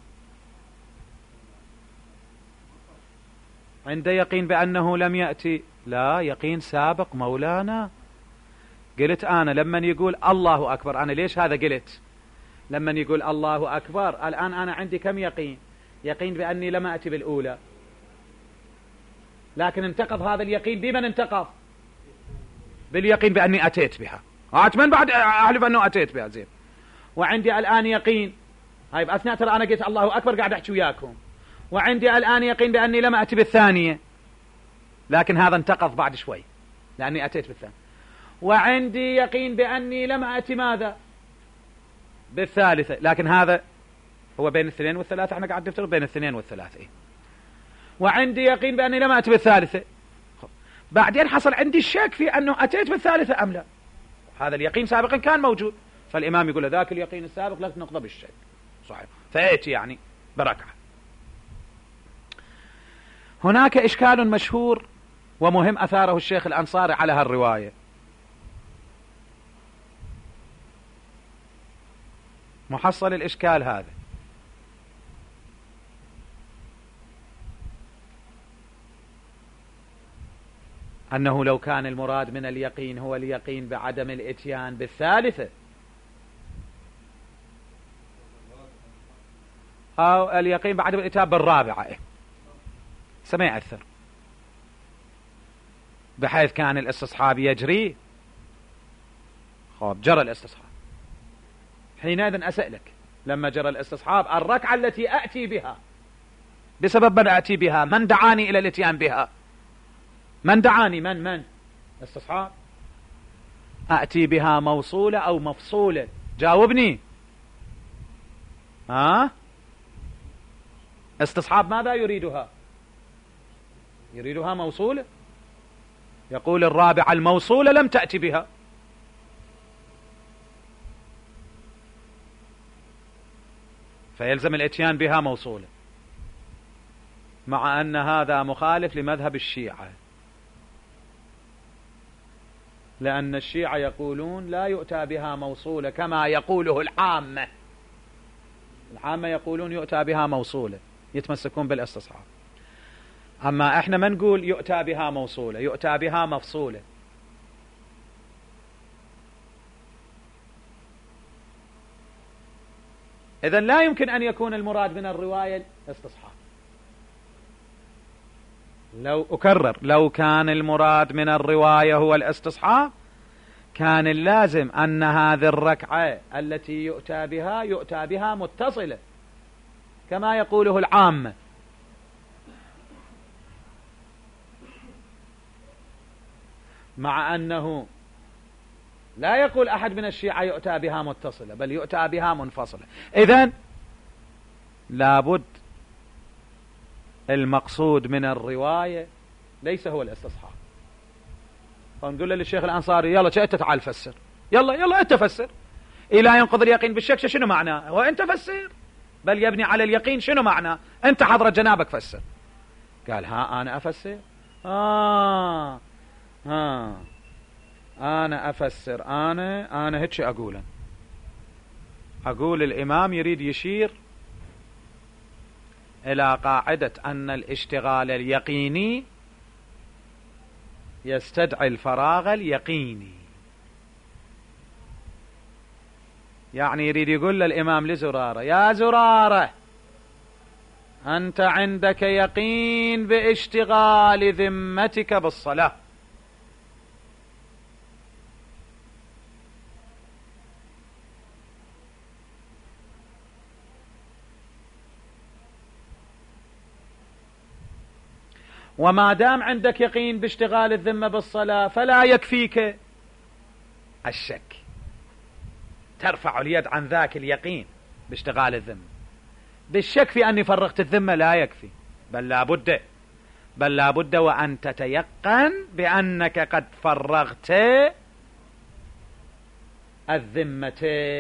عنده يقين بأنه لم يأتي. لا، يقين سابق مولانا. قلت أنا لما يقول الله أكبر، أنا ليش هذا قلت؟ لما يقول الله أكبر الآن أنا عندي كم يقين؟ يقين بأني لم أتي بالأولى، لكن انتقض هذا اليقين بمن انتقض؟ باليقين بأني أتيت بها. من بعد أحلف أنه أتيت بها زين. وعندي الآن يقين، هاي بأثناء ترى أنا قلت الله أكبر قاعد أحكي وياكم، وعندي الآن يقين بأني لم أتي بالثانية، لكن هذا انتقض بعد شوي لأني أتيت بالثاني. وعندي يقين بأني لم أتي ماذا بالثالثة، لكن هذا هو بين الاثنين والثلاثة، احنا قاعد نفترض بين الاثنين والثلاثة. وعندي يقين بأني لم أتي بالثالثة، بعدين حصل عندي الشك في أنه أتيت بالثالثة أم لا. هذا اليقين سابقا كان موجود، فالإمام يقول ذاك اليقين السابق لا تنقض بالشك، صحيح، فأتي يعني بركعة. هناك إشكال مشهور ومهم أثاره الشيخ الأنصاري على هالرواية. محصل الإشكال هذا أنه لو كان المراد من اليقين هو اليقين بعدم الإتيان بالثالثة أو اليقين بعدم الإتيان بالرابعة سما يأثر، بحيث كان الاستصحاب يجري، جرى الاستصحاب، حينئذ أسألك لما جرى الاستصحاب الركعة التي أأتي بها بسبب من أأتي بها، من دعاني إلى الاتيان بها؟ من دعاني؟ من استصحاب. أأتي بها موصولة أو مفصولة؟ جاوبني. استصحاب ماذا يريدها؟ يريدها موصولة. يقول الرابعة الموصولة لم تأتي بها، فيلزم الاتيان بها موصولة، مع أن هذا مخالف لمذهب الشيعة، لأن الشيعة يقولون لا يؤتى بها موصولة كما يقوله العامة. العامة يقولون يؤتى بها موصولة، يتمسكون بالاستصحاب. أما احنا ما نقول يؤتى بها موصولة، يؤتى بها مفصولة. إذن لا يمكن أن يكون المراد من الرواية الاستصحاب. لو أكرر، لو كان المراد من الرواية هو الاستصحاب كان اللازم أن هذه الركعة التي يؤتى بها متصلة كما يقوله العامة. مع أنه لا يقول أحد من الشيعة يؤتى بها متصلة، بل يؤتى بها منفصلة. إذن لابد المقصود من الرواية ليس هو الاستصحاب. فنقول للشيخ الأنصاري يلا أنت تعال فسر، يلا أنت فسر. إلى ينقض اليقين بالشك شنو معناه؟ وأنت فسر، بل يبني على اليقين شنو معناه؟ أنت حضرة جنابك فسر. قال أنا أفسر؟ أنا أفسر. أنا هيك أقول الإمام يريد يشير إلى قاعدة أن الاشتغال اليقيني يستدعي الفراغ اليقيني. يعني يريد يقول للإمام لزرارة يا زرارة أنت عندك يقين باشتغال ذمتك بالصلاة، وما دام عندك يقين باشتغال الذمة بالصلاة فلا يكفيك الشك، ترفع اليد عن ذاك اليقين باشتغال الذمة. بالشك في أني فرغت الذمة لا يكفي، بل لابد وأن تتيقن بأنك قد فرغت الذمة.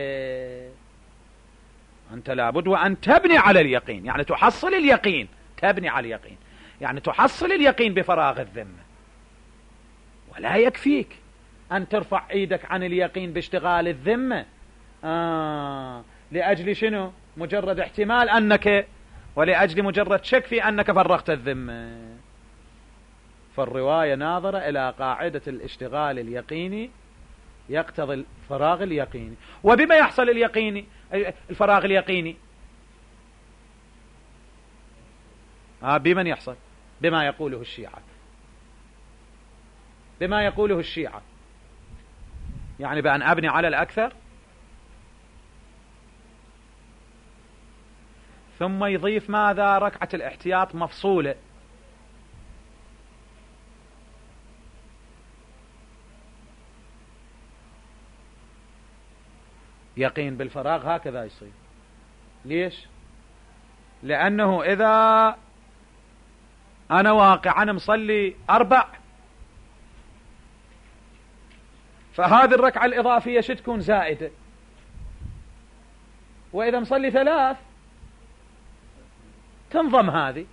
أنت لابد وأن تبني على اليقين، يعني تحصل اليقين، تبني على اليقين يعني تحصل اليقين بفراغ الذمة. ولا يكفيك أن ترفع ايدك عن اليقين باشتغال الذمة لأجل شنو؟ مجرد احتمال أنك، ولأجل مجرد شك في أنك فرغت الذمة. فالرواية ناظرة إلى قاعدة الاشتغال اليقيني يقتضي الفراغ اليقيني. وبما يحصل الفراغ اليقيني بمن يحصل؟ بما يقوله الشيعة، يعني بأن أبني على الأكثر ثم يضيف ماذا؟ ركعة الاحتياط مفصولة. يقين بالفراغ هكذا يصير. ليش؟ لأنه إذا أنا واقعا مصلي 4 فهذه الركعة الإضافية تكون زائدة، وإذا مصلي 3 تنضم هذه.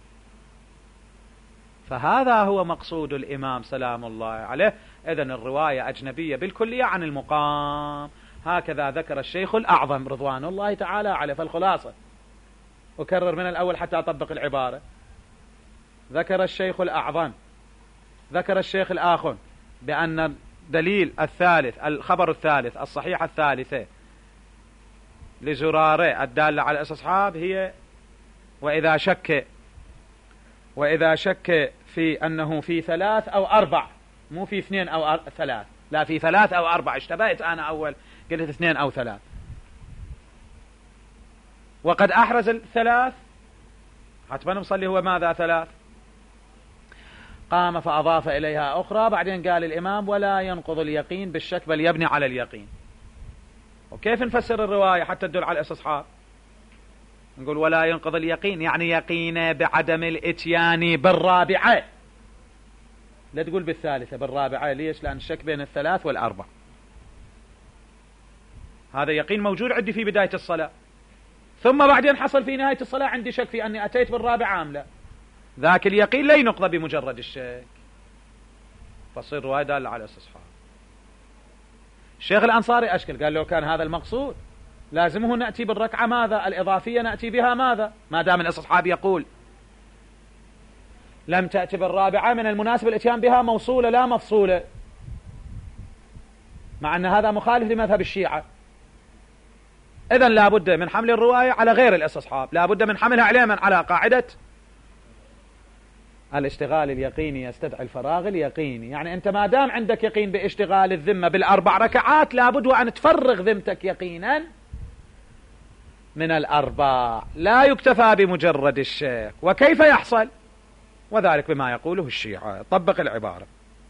فهذا هو مقصود الإمام سلام الله عليه. إذن الرواية أجنبية بالكلية عن المقام. هكذا ذكر الشيخ الأعظم رضوان الله تعالى عليه. فالخلاصة أكرر من الأول حتى أطبق العبارة. ذكر الشيخ الأعظم، ذكر الشيخ الآخر بأن دليل الثالث، الخبر الثالث، الصحيحة الثالثة لزرارة الدالة على الاستصحاب هي وإذا شك في أنه في 3 أو 4، مو في 2 أو 3، لا في 3 أو 4. اشتبهت أنا أول قلت 2 أو 3. وقد أحرز 3 حتما مصلي هو ماذا 3. قام فأضاف إليها أخرى. بعدين قال الإمام ولا ينقض اليقين بالشك بل يبني على اليقين. وكيف نفسر الرواية حتى تدل على الاستصحاب؟ نقول ولا ينقض اليقين يعني يقين بعدم الاتيان بالرابعة، لا تقول بالثالثة، بالرابعة. ليش؟ لأن الشك بين 3 و4. هذا يقين موجود عندي في بداية الصلاة، ثم بعدين حصل في نهاية الصلاة عندي شك في أني أتيت بالرابعة أم لا. ذاك اليقين لا ينقض بمجرد الشك، فصير رواية دالة على الاستصحاب. الشيخ الأنصاري أشكل، قال لو كان هذا المقصود لازمه نأتي بالركعة ماذا الإضافية، نأتي بها ماذا ما دام الاستصحاب يقول لم تأتي بالرابعة من المناسب الاتيان بها موصولة لا مفصولة، مع أن هذا مخالف لمذهب الشيعة. إذن لا بد من حمل الرواية على غير الاستصحاب، لا بد من حملها علما على قاعدة الاشتغال اليقيني يستدعي الفراغ اليقيني. يعني أنت ما دام عندك يقين باشتغال الذمة ب4 ركعات لابد وأن تفرغ ذمتك يقينا من 4، لا يكتفى بمجرد الشك. وكيف يحصل؟ وذلك بما يقوله الشيعة. طبق العبارة.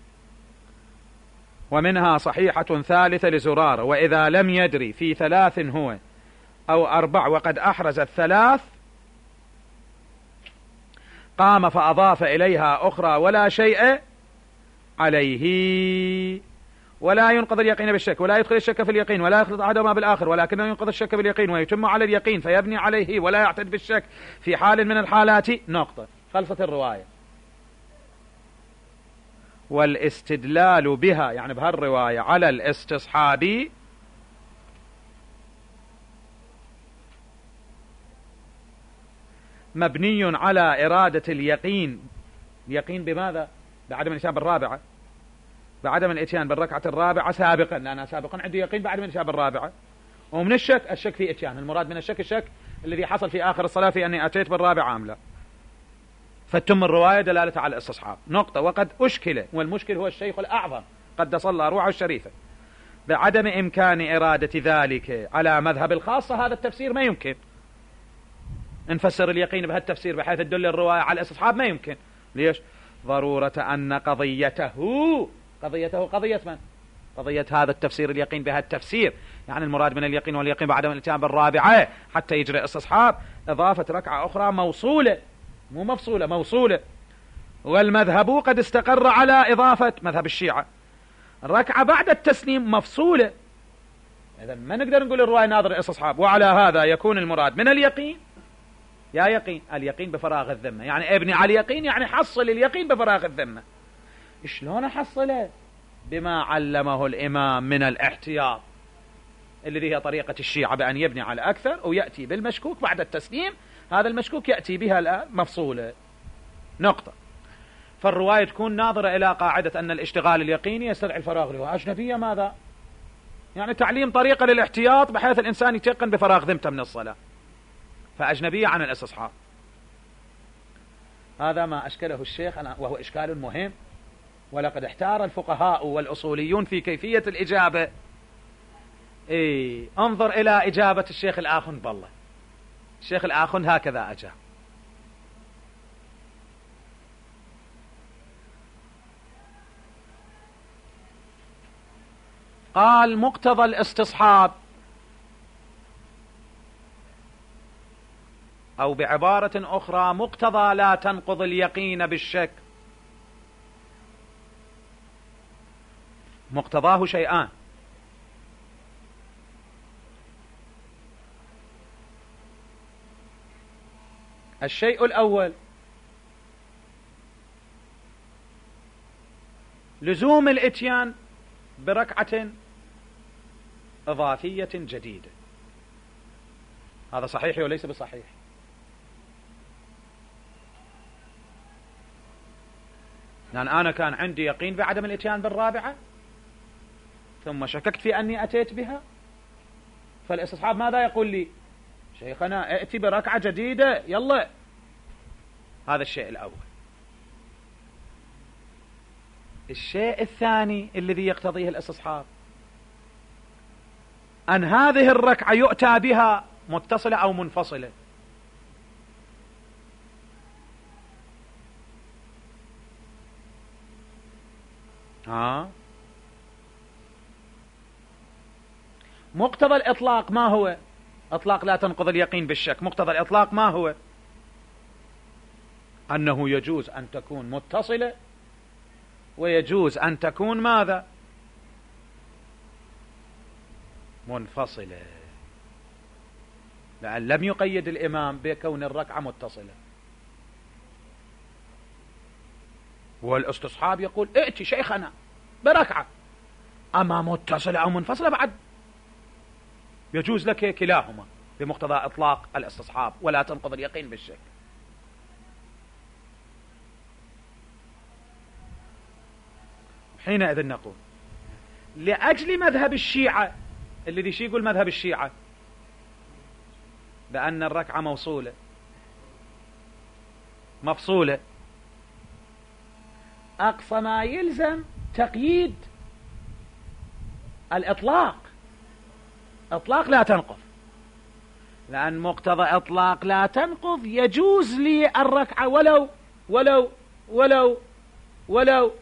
ومنها صحيحة ثالثة لزرارة وإذا لم يدري في 3 هو أو 4 وقد أحرز 3 قام فأضاف إليها أخرى ولا شيء عليه. ولا ينقض اليقين بالشك ولا يدخل الشك في اليقين ولا يخلط أحدهما بالآخر، ولكنه ينقض الشك باليقين ويتم على اليقين فيبني عليه ولا يعتد بالشك في حال من الحالات. نقطة. خلصت الرواية. والاستدلال بها يعني بهالرواية على الاستصحاب مبني على إرادة اليقين. اليقين بماذا؟ بعدم الاتيان بالرابعة، بعدم الاتيان بالركعة الرابعة سابقا، لأن سابقا عندي يقين بعدم الاتيان بالرابعة. ومن الشك في اتيان، المراد من الشك الذي حصل في آخر الصلاة في أني أتيت بالرابعة أم لا. فتم الرواية دلالة على الاستصحاب. نقطة. وقد أشكل، والمشكل هو الشيخ الأعظم قدس الله روحه الشريفة، بعدم إمكان إرادة ذلك على مذهب الخاصة. هذا التفسير ما يمكن نفسر اليقين بهالتفسير بحيث تدل الرواية على الاستصحاب، ما يمكن. ليش؟ ضرورة أن قضية من؟ قضية هذا التفسير اليقين بهالتفسير، يعني المراد من اليقين واليقين بعدم الاتيان بالرابعة حتى يجري استصحاب إضافة ركعة أخرى موصولة، مو مفصولة، موصولة. والمذهب قد استقر على إضافة مذهب الشيعة الركعة بعد التسليم مفصولة. إذن ما نقدر نقول الرواية ناظر استصحاب. وعلى هذا يكون المراد من اليقين يا يقين اليقين بفراغ الذمة، يعني ابني على اليقين يعني حصل اليقين بفراغ الذمة. شلون أحصله؟ بما علمه الإمام من الاحتياط الذي هي طريقة الشيعة بأن يبني على أكثر ويأتي بالمشكوك بعد التسليم. هذا المشكوك يأتي بها الآن مفصولة. نقطة. فالرواية تكون ناظرة إلى قاعدة أن الاشتغال اليقيني يستدعي الفراغ. رواية أجنبية ماذا؟ يعني تعليم طريقة للاحتياط بحيث الإنسان يتيقن بفراغ ذمته من الصلاة، فأجنبية عن الاستصحاب. هذا ما أشكله الشيخ وهو إشكال مهم، ولقد احتار الفقهاء والأصوليون في كيفية الإجابة. انظر إلى إجابة الشيخ الآخن. بالله الشيخ الآخن هكذا أجاب: قال مقتضى الاستصحاب أو بعبارة أخرى مقتضى لا تنقض اليقين بالشك مقتضاه شيئان: الشيء الأول لزوم الإتيان بركعة إضافية جديدة. هذا صحيح وليس بصحيح؟ لأن أنا كان عندي يقين بعدم الإتيان بالرابعة ثم شككت في أني أتيت بها، فالاستصحاب ماذا يقول لي؟ شيخنا ائتي بركعة جديدة يلا. هذا الشيء الأول. الشيء الثاني الذي يقتضيه الاستصحاب أن هذه الركعة يؤتى بها متصلة أو منفصلة. مقتضى الإطلاق ما هو؟ إطلاق لا تنقض اليقين بالشك، مقتضى الإطلاق ما هو؟ أنه يجوز أن تكون متصلة ويجوز أن تكون ماذا؟ منفصلة، لأن لم يقيد الإمام بكون الركعة متصلة. والاستصحاب يقول ائتي شيخنا بركعة، أما متصلة أو منفصلة بعد يجوز لك كلاهما بمقتضى إطلاق الاستصحاب ولا تنقض اليقين بالشك. حينئذ نقول لأجل مذهب الشيعة، الذي شي يقول مذهب الشيعة بأن الركعة موصولة مفصولة، أقصى ما يلزم تقييد الإطلاق، إطلاق لا تنقض، لأن مقتضى إطلاق لا تنقض يجوز لي الركعة ولو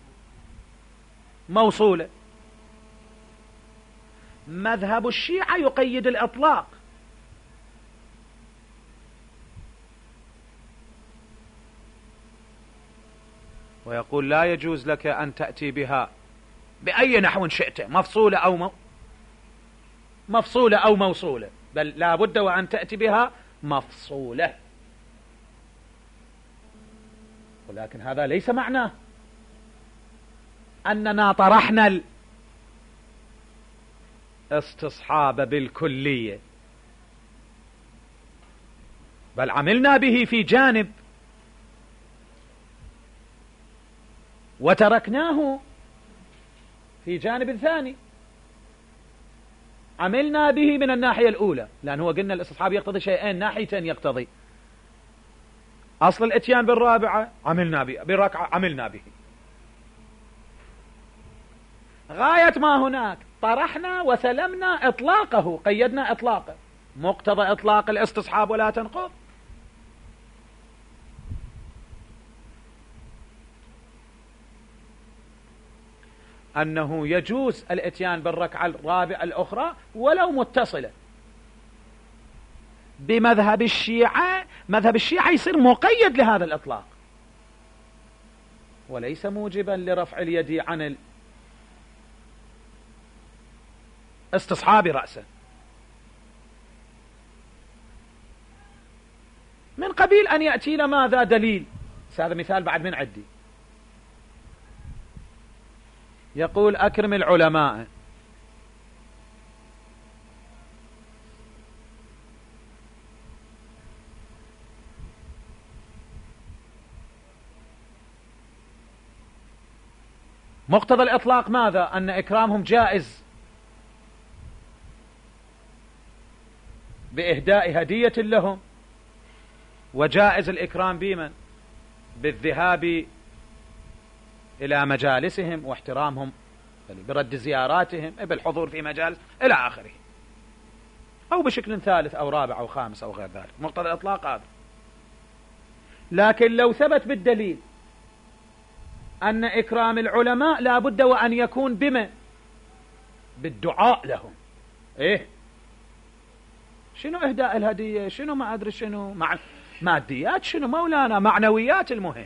موصولة. مذهب الشيعة يقيد الإطلاق، ويقول لا يجوز لك أن تأتي بها بأي نحو شئت، مفصولة أو موصولة، بل لا بد وأن تأتي بها مفصولة. ولكن هذا ليس معناه أننا طرحنا الاستصحاب بالكلية، بل عملنا به في جانب وتركناه في جانب ثاني. عملنا به من الناحية الأولى، لأن هو قلنا الاستصحاب يقتضي شيئين، ناحيتين يقتضي. أصل الاتيان بالرابعة عملنا به، بركعة عملنا به، غاية ما هناك طرحنا وسلمنا إطلاقه، قيدنا إطلاقه، مقتضى إطلاق الاستصحاب ولا تنقض أنه يجوز الاتيان بالركعة الرابعة الأخرى ولو متصلة. بمذهب الشيعة، مذهب الشيعة يصير مقيد لهذا الإطلاق وليس موجبا لرفع اليد عن الاستصحاب رأسا، من قبيل أن يأتينا ماذا دليل. هذا مثال بعد من عدي. يقول أكرم العلماء مقتضى الإطلاق ماذا؟ أن إكرامهم جائز بإهداء هدية لهم، وجائز الإكرام بمن؟ بالذهاب إلى مجالسهم واحترامهم، برد زياراتهم، بالحضور في مجالس إلى آخره، أو بشكل ثالث أو رابع أو خامس أو غير ذلك. مقتضى الإطلاق هذا. لكن لو ثبت بالدليل أن إكرام العلماء لا بد وأن يكون بما؟ بالدعاء لهم. إيه شنو إهداء الهدية؟ شنو ما أدري شنو ماديات؟ شنو مولانا؟ معنويات. المهم،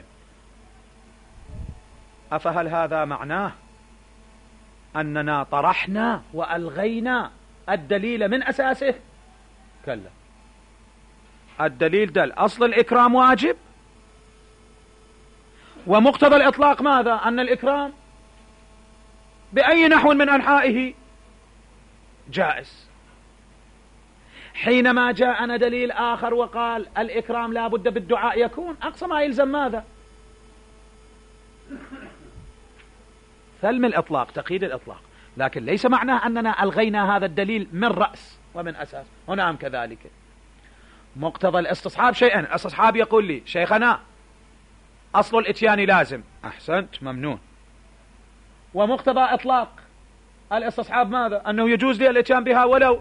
أفهل هذا معناه أننا طرحنا وألغينا الدليل من أساسه؟ كلا، الدليل دل أصل الإكرام واجب، ومقتضى الإطلاق ماذا؟ أن الإكرام بأي نحو من أنحائه جائز. حينما جاءنا دليل آخر وقال الإكرام لا بد بالدعاء يكون، أقصى ما يلزم ماذا؟ ثلم الإطلاق، تقييد الإطلاق. لكن ليس معناه أننا ألغينا هذا الدليل من رأس ومن أساس. ونعم كذلك مقتضى الاستصحاب شيئا. الاستصحاب يقول لي شيخنا أصل الإتيان لازم، أحسنت، ممنون. ومقتضى إطلاق الاستصحاب ماذا؟ أنه يجوز لي الإتيان بها ولو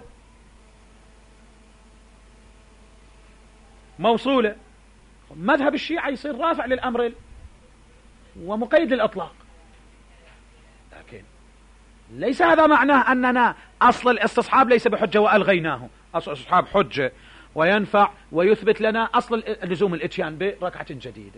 موصولة. مذهب الشيعة يصير رافع للأمر ومقيد للإطلاق. لكن ليس هذا معناه أننا أصل الاستصحاب ليس بحجة وألغيناه. أصل الاستصحاب حجة وينفع ويثبت لنا أصل لزوم الإتيان بركعة جديدة.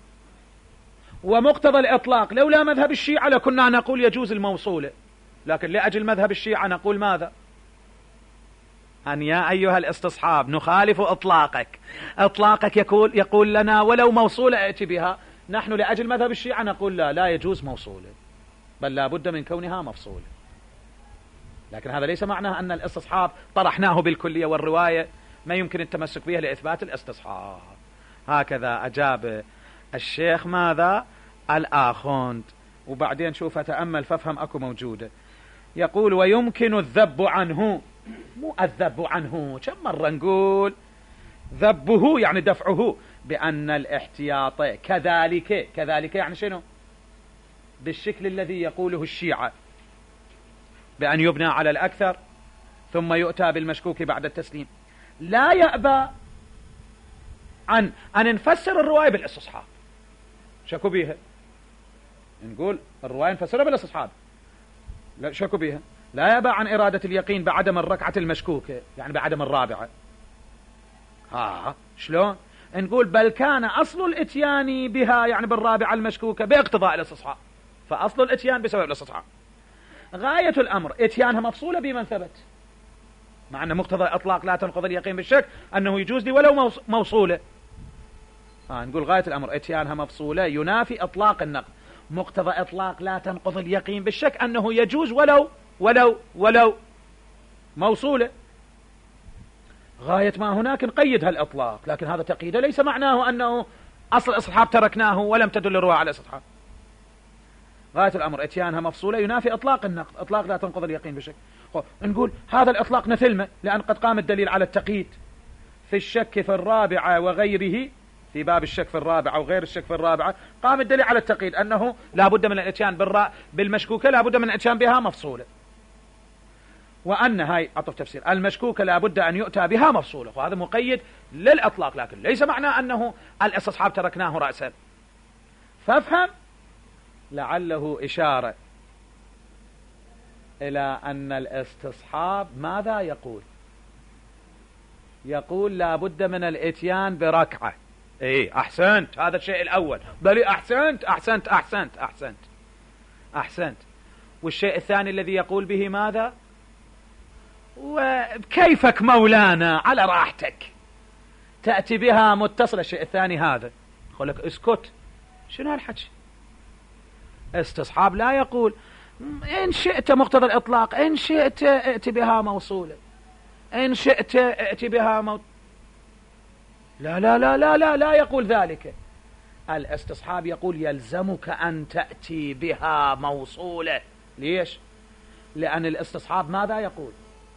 ومقتضى الإطلاق لولا مذهب الشيعة لكنا نقول يجوز الموصولة، لكن لأجل مذهب الشيعة نقول ماذا؟ أن يا أيها الاستصحاب نخالف إطلاقك. إطلاقك يقول لنا ولو موصولة ائت بها. نحن لأجل مذهب الشيعة نقول لا يجوز موصولة، بل لا بد من كونها مفصولة. لكن هذا ليس معناه أن الاستصحاب طرحناه بالكلية، والرواية ما يمكن التمسك بها لإثبات الاستصحاب. هكذا أجاب الشيخ ماذا؟ الآخوند. وبعدين شوف تأمل فافهم أكو موجودة. يقول ويمكن الذب عنه. مو الذب عنه، كم مرة نقول ذبه يعني دفعه، بأن الاحتياط كذلك يعني شنو؟ بالشكل الذي يقوله الشيعة، بأن يبنى على الأكثر ثم يؤتى بالمشكوك بعد التسليم. لا يأبى عن أن نفسر الرواية بالاستصحاب. شكوا بيها، نقول الرواية نفسرها بالاستصحاب، لا شكوا بيها. لا يأبى عن إرادة اليقين بعدم الركعة المشكوكة، يعني بعدم الرابعة. شلون؟ نقول بل كان أصل الإتيان بها يعني بالرابعة المشكوكة باقتضاء الاستصحاب، فأصل الإتيان بسبب الاستصحاب. غاية الأمر إتيانها مفصولة بمن ثبت، مع أن مقتضى الإطلاق لا تنقض اليقين بالشك أنه يجوز لي ولو موصولة. نقول غاية الأمر إتيانها مفصولة ينافي إطلاق النقض. مقتضى إطلاق لا تنقض اليقين بالشك أنه يجوز ولو موصولة. غاية ما هناك نقيد هالإطلاق، لكن هذا تقييده ليس معناه أنه أصل الاستصحاب تركناه ولم تدل الرواية على الاستصحاب. غاية الأمر إتيانها مفصولة ينافي إطلاق النقض. إطلاق لا تنقض اليقين بالشك. نقول هذا الإطلاق نثلمه، لأن قد قام الدليل على التقييد في الشك في الرابعة وغيره. في باب الشك في الرابعة وغير الشك في الرابعة قام الدليل على التقييد أنه لا بد من الإتيان بالمشكوكة، لا بد من الإتيان بها مفصولة. وأن هاي عطف تفسير المشكوكة لا بد أن يؤتى بها مفصولة، وهذا مقيد للإطلاق، لكن ليس معناه أنه الاستصحاب تركناه رأسا. فافهم لعله إشارة إلى أن الاستصحاب ماذا يقول؟ يقول لا بد من الإتيان بركعة. أحسنت، هذا الشيء الأول. بل أحسنت. والشيء الثاني الذي يقول به ماذا؟ وكيفك مولانا على راحتك تأتي بها متصلة. الشيء الثاني هذا يقول لك اسكت، شنو هالحكي؟ استصحاب لا يقول إن شئت مقتضى الإطلاق، إن شئت ائت بها موصولة، إن شئت ائت بها لا يقول ذلك. الاستصحاب يقول يلزمك أن تأتي بها موصولة. ليش؟ لأن الاستصحاب ماذا يقول؟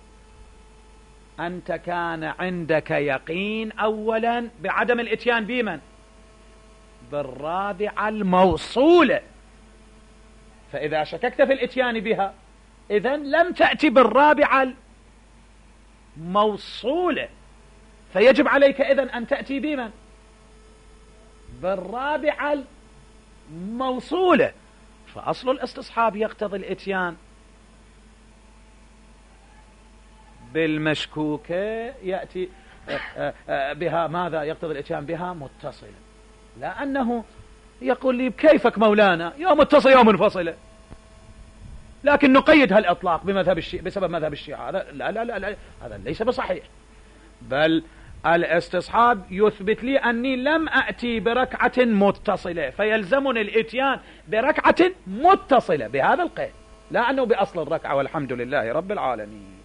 أنت كان عندك يقين أولا بعدم الإتيان بمن؟ بالرابعة الموصولة. فإذا شككت في الإتيان بها إذن لم تأتي بالرابعة الموصولة، فيجب عليك إذن أن تأتي بمن؟ بالرابعة الموصولة. فأصل الاستصحاب يقتضي الإتيان بالمشكوكة يأتي بها ماذا يقتضي الاتيان بها متصلة، لأنه يقول لي كيفك مولانا يا متصلة يا منفصلة، لكن نقيد هالإطلاق بسبب مذهب الشيعة. هذا لا هذا ليس بصحيح، بل الاستصحاب يثبت لي أني لم أأتي بركعة متصلة، فيلزمني الاتيان بركعة متصلة بهذا القيد، لا أنه بأصل الركعة. والحمد لله رب العالمين.